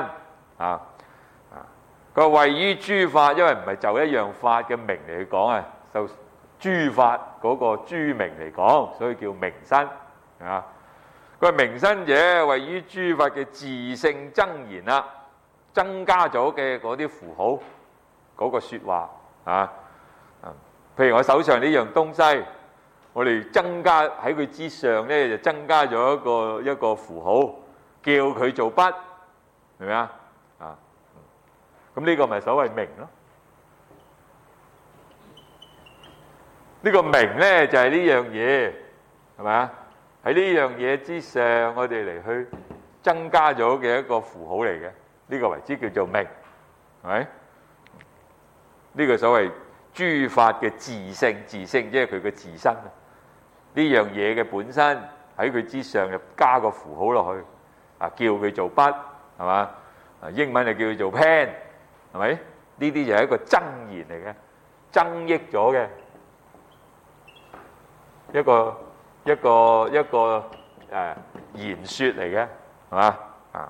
佢位於諸法，因為唔係就一樣法嘅名嚟去講啊，就諸法嗰個諸名嚟講，所以叫名身啊。佢名身者位於諸法嘅自性增言啦，增加咗嘅嗰啲符號嗰個說話譬如我手上呢樣東西，我哋增加喺佢之上咧，就增加咗一個符號，叫佢做筆，明唔明啊？咁呢個咪所謂名咯？呢個名咧就係呢樣嘢，係咪啊？喺呢樣嘢之上，我哋嚟去增加咗嘅一個符號嚟嘅，呢個為之叫做名，係咪？呢個所謂諸法嘅自性，自性即係佢嘅自身。呢樣嘢嘅本身喺佢之上就加個符號落去，叫佢做筆，係嘛？英文就叫佢做 pen。係咪？呢啲就係一個增言嚟嘅，增益咗嘅一個言説嚟嘅，係嘛？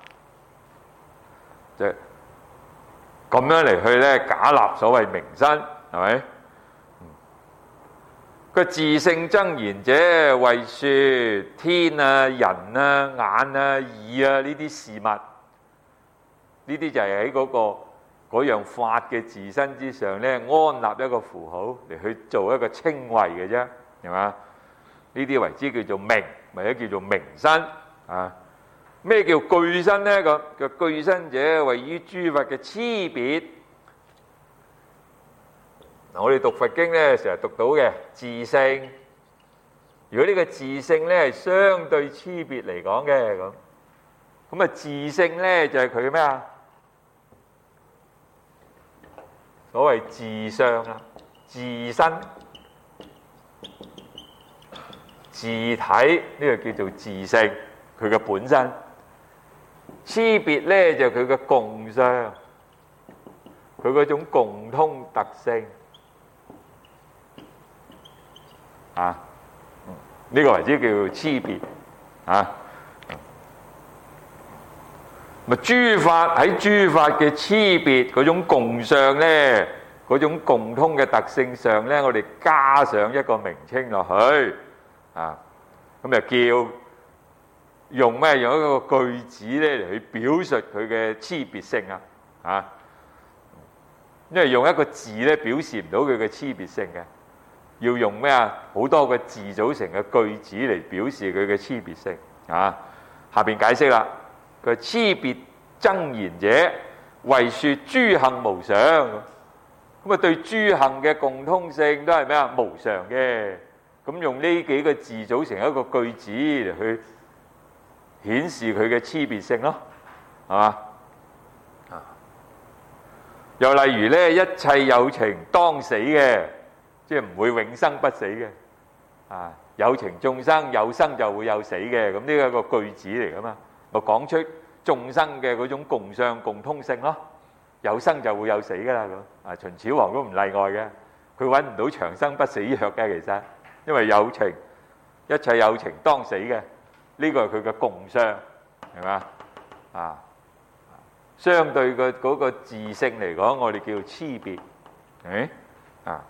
即係咁樣嚟去咧假立所謂名身，係咪？ 個自性真言者，為說天啊、人啊、眼啊、耳啊呢啲事物，呢啲就係喺嗰樣法嘅自身之上咧，安立一個符號嚟去做一個稱謂嘅啫，係嘛？呢啲為之叫做名，或者叫做名身啊。咩叫具身呢？個具身者，位於諸法嘅差別。嗱，我哋讀佛經咧，成日讀到嘅自性。如果呢個自性咧係相對差別嚟講嘅咁啊自性咧就係佢咩啊？所謂自相啦、自身、自體，呢個叫做自性，佢嘅本身。差別咧就係佢嘅共相，佢嗰種共通特性啊，呢個為之叫做差別啊。咪諸法喺諸法嘅差別嗰種共相咧，嗰種共通嘅特性上咧，我哋加上一個名稱落去啊，咁就叫用咩？用一個句子咧嚟去表述佢嘅差別性啊！因為用一個字咧表示唔到佢嘅差別性嘅，要用咩啊？好多個字組成嘅句子嚟表示佢嘅差別性啊！下邊解釋啦。佢差別真言者，為說諸行無常。咁啊，對諸行嘅共通性都係咩啊？無常嘅。咁用呢幾個字組成一個句子嚟去顯示佢嘅差別性咯，係嘛？又例如咧，一切有情當死嘅，即係唔會永生不死嘅。啊，有情眾生有生就會有死嘅。咁呢個係一個句子嚟噶嘛？我講出眾生嘅嗰種共相共通性咯，有生就會有死噶啦咁。啊，秦始皇都唔例外嘅，佢揾唔到長生不死藥嘅，其實因為有情，一切有情當死嘅，呢個係佢嘅共相，係嘛？啊，相對嘅嗰個自性嚟講，我哋叫差別，啊，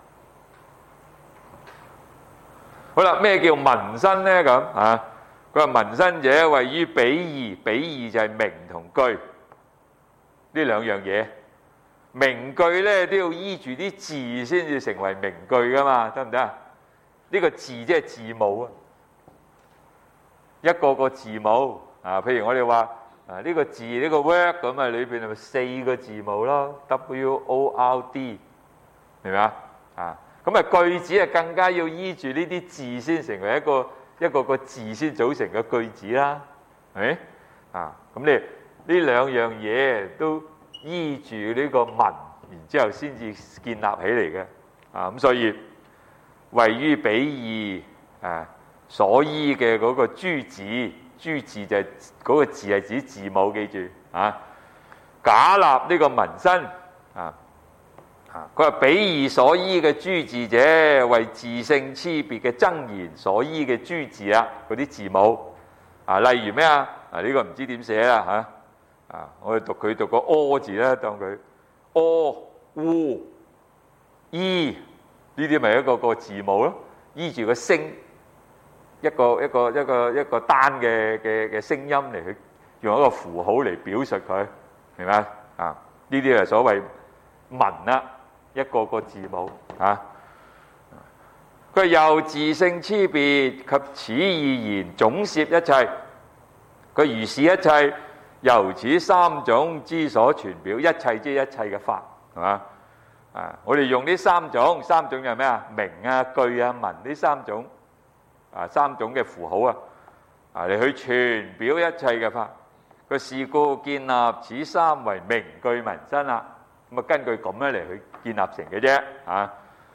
好啦，咩叫文身咧？咁啊？佢話文身者，位於比義，比義就係名同句呢兩樣嘢。名句咧都要依住啲字先至成為名句噶嘛，得唔得啊？呢個字即係字母啊，一個個字母啊。譬如我哋話啊，呢個字呢個 word 咁啊，裏邊係咪4個字母咯 ？WORD 明唔明啊？啊，咁啊句子啊更加要依住呢啲字先成為一個個字先組成嘅句子啦，係咪啊？咁你呢兩樣嘢都依住呢個文，然之後先至建立起嚟嘅啊。咁所以位於比義啊，所依嘅嗰個諸字，諸字就係嗰個字係指字母，記住啊。假立呢個文身啊。佢話比義所依嘅諸字者，為自性差別嘅真言所依嘅諸字啊，嗰啲字母啊，例如咩啊？啊呢個唔知點寫啦嚇啊！我哋讀個柯字啦，當佢柯、烏、依呢啲咪一個個字母咯，依住個聲一個單嘅聲音嚟去用一個符號嚟表述佢，明白啊？呢啲係所謂文啦。一個個字母啊，佢由自性差別及此義言總攝一切，佢如是一切由此三種之所傳表，一切即一切嘅法，係嘛啊？我哋用呢三種係咩啊？名啊、句啊、文呢三種啊，三種嘅符號啊嚟去傳表一切嘅法。佢是故建立此三為名句文身啦。咁啊，根據咁樣嚟去建立成嘅啫，嚇，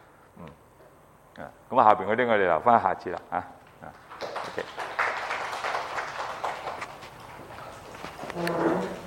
咁啊，下邊嗰啲我哋留翻下次啦，嚇，OK。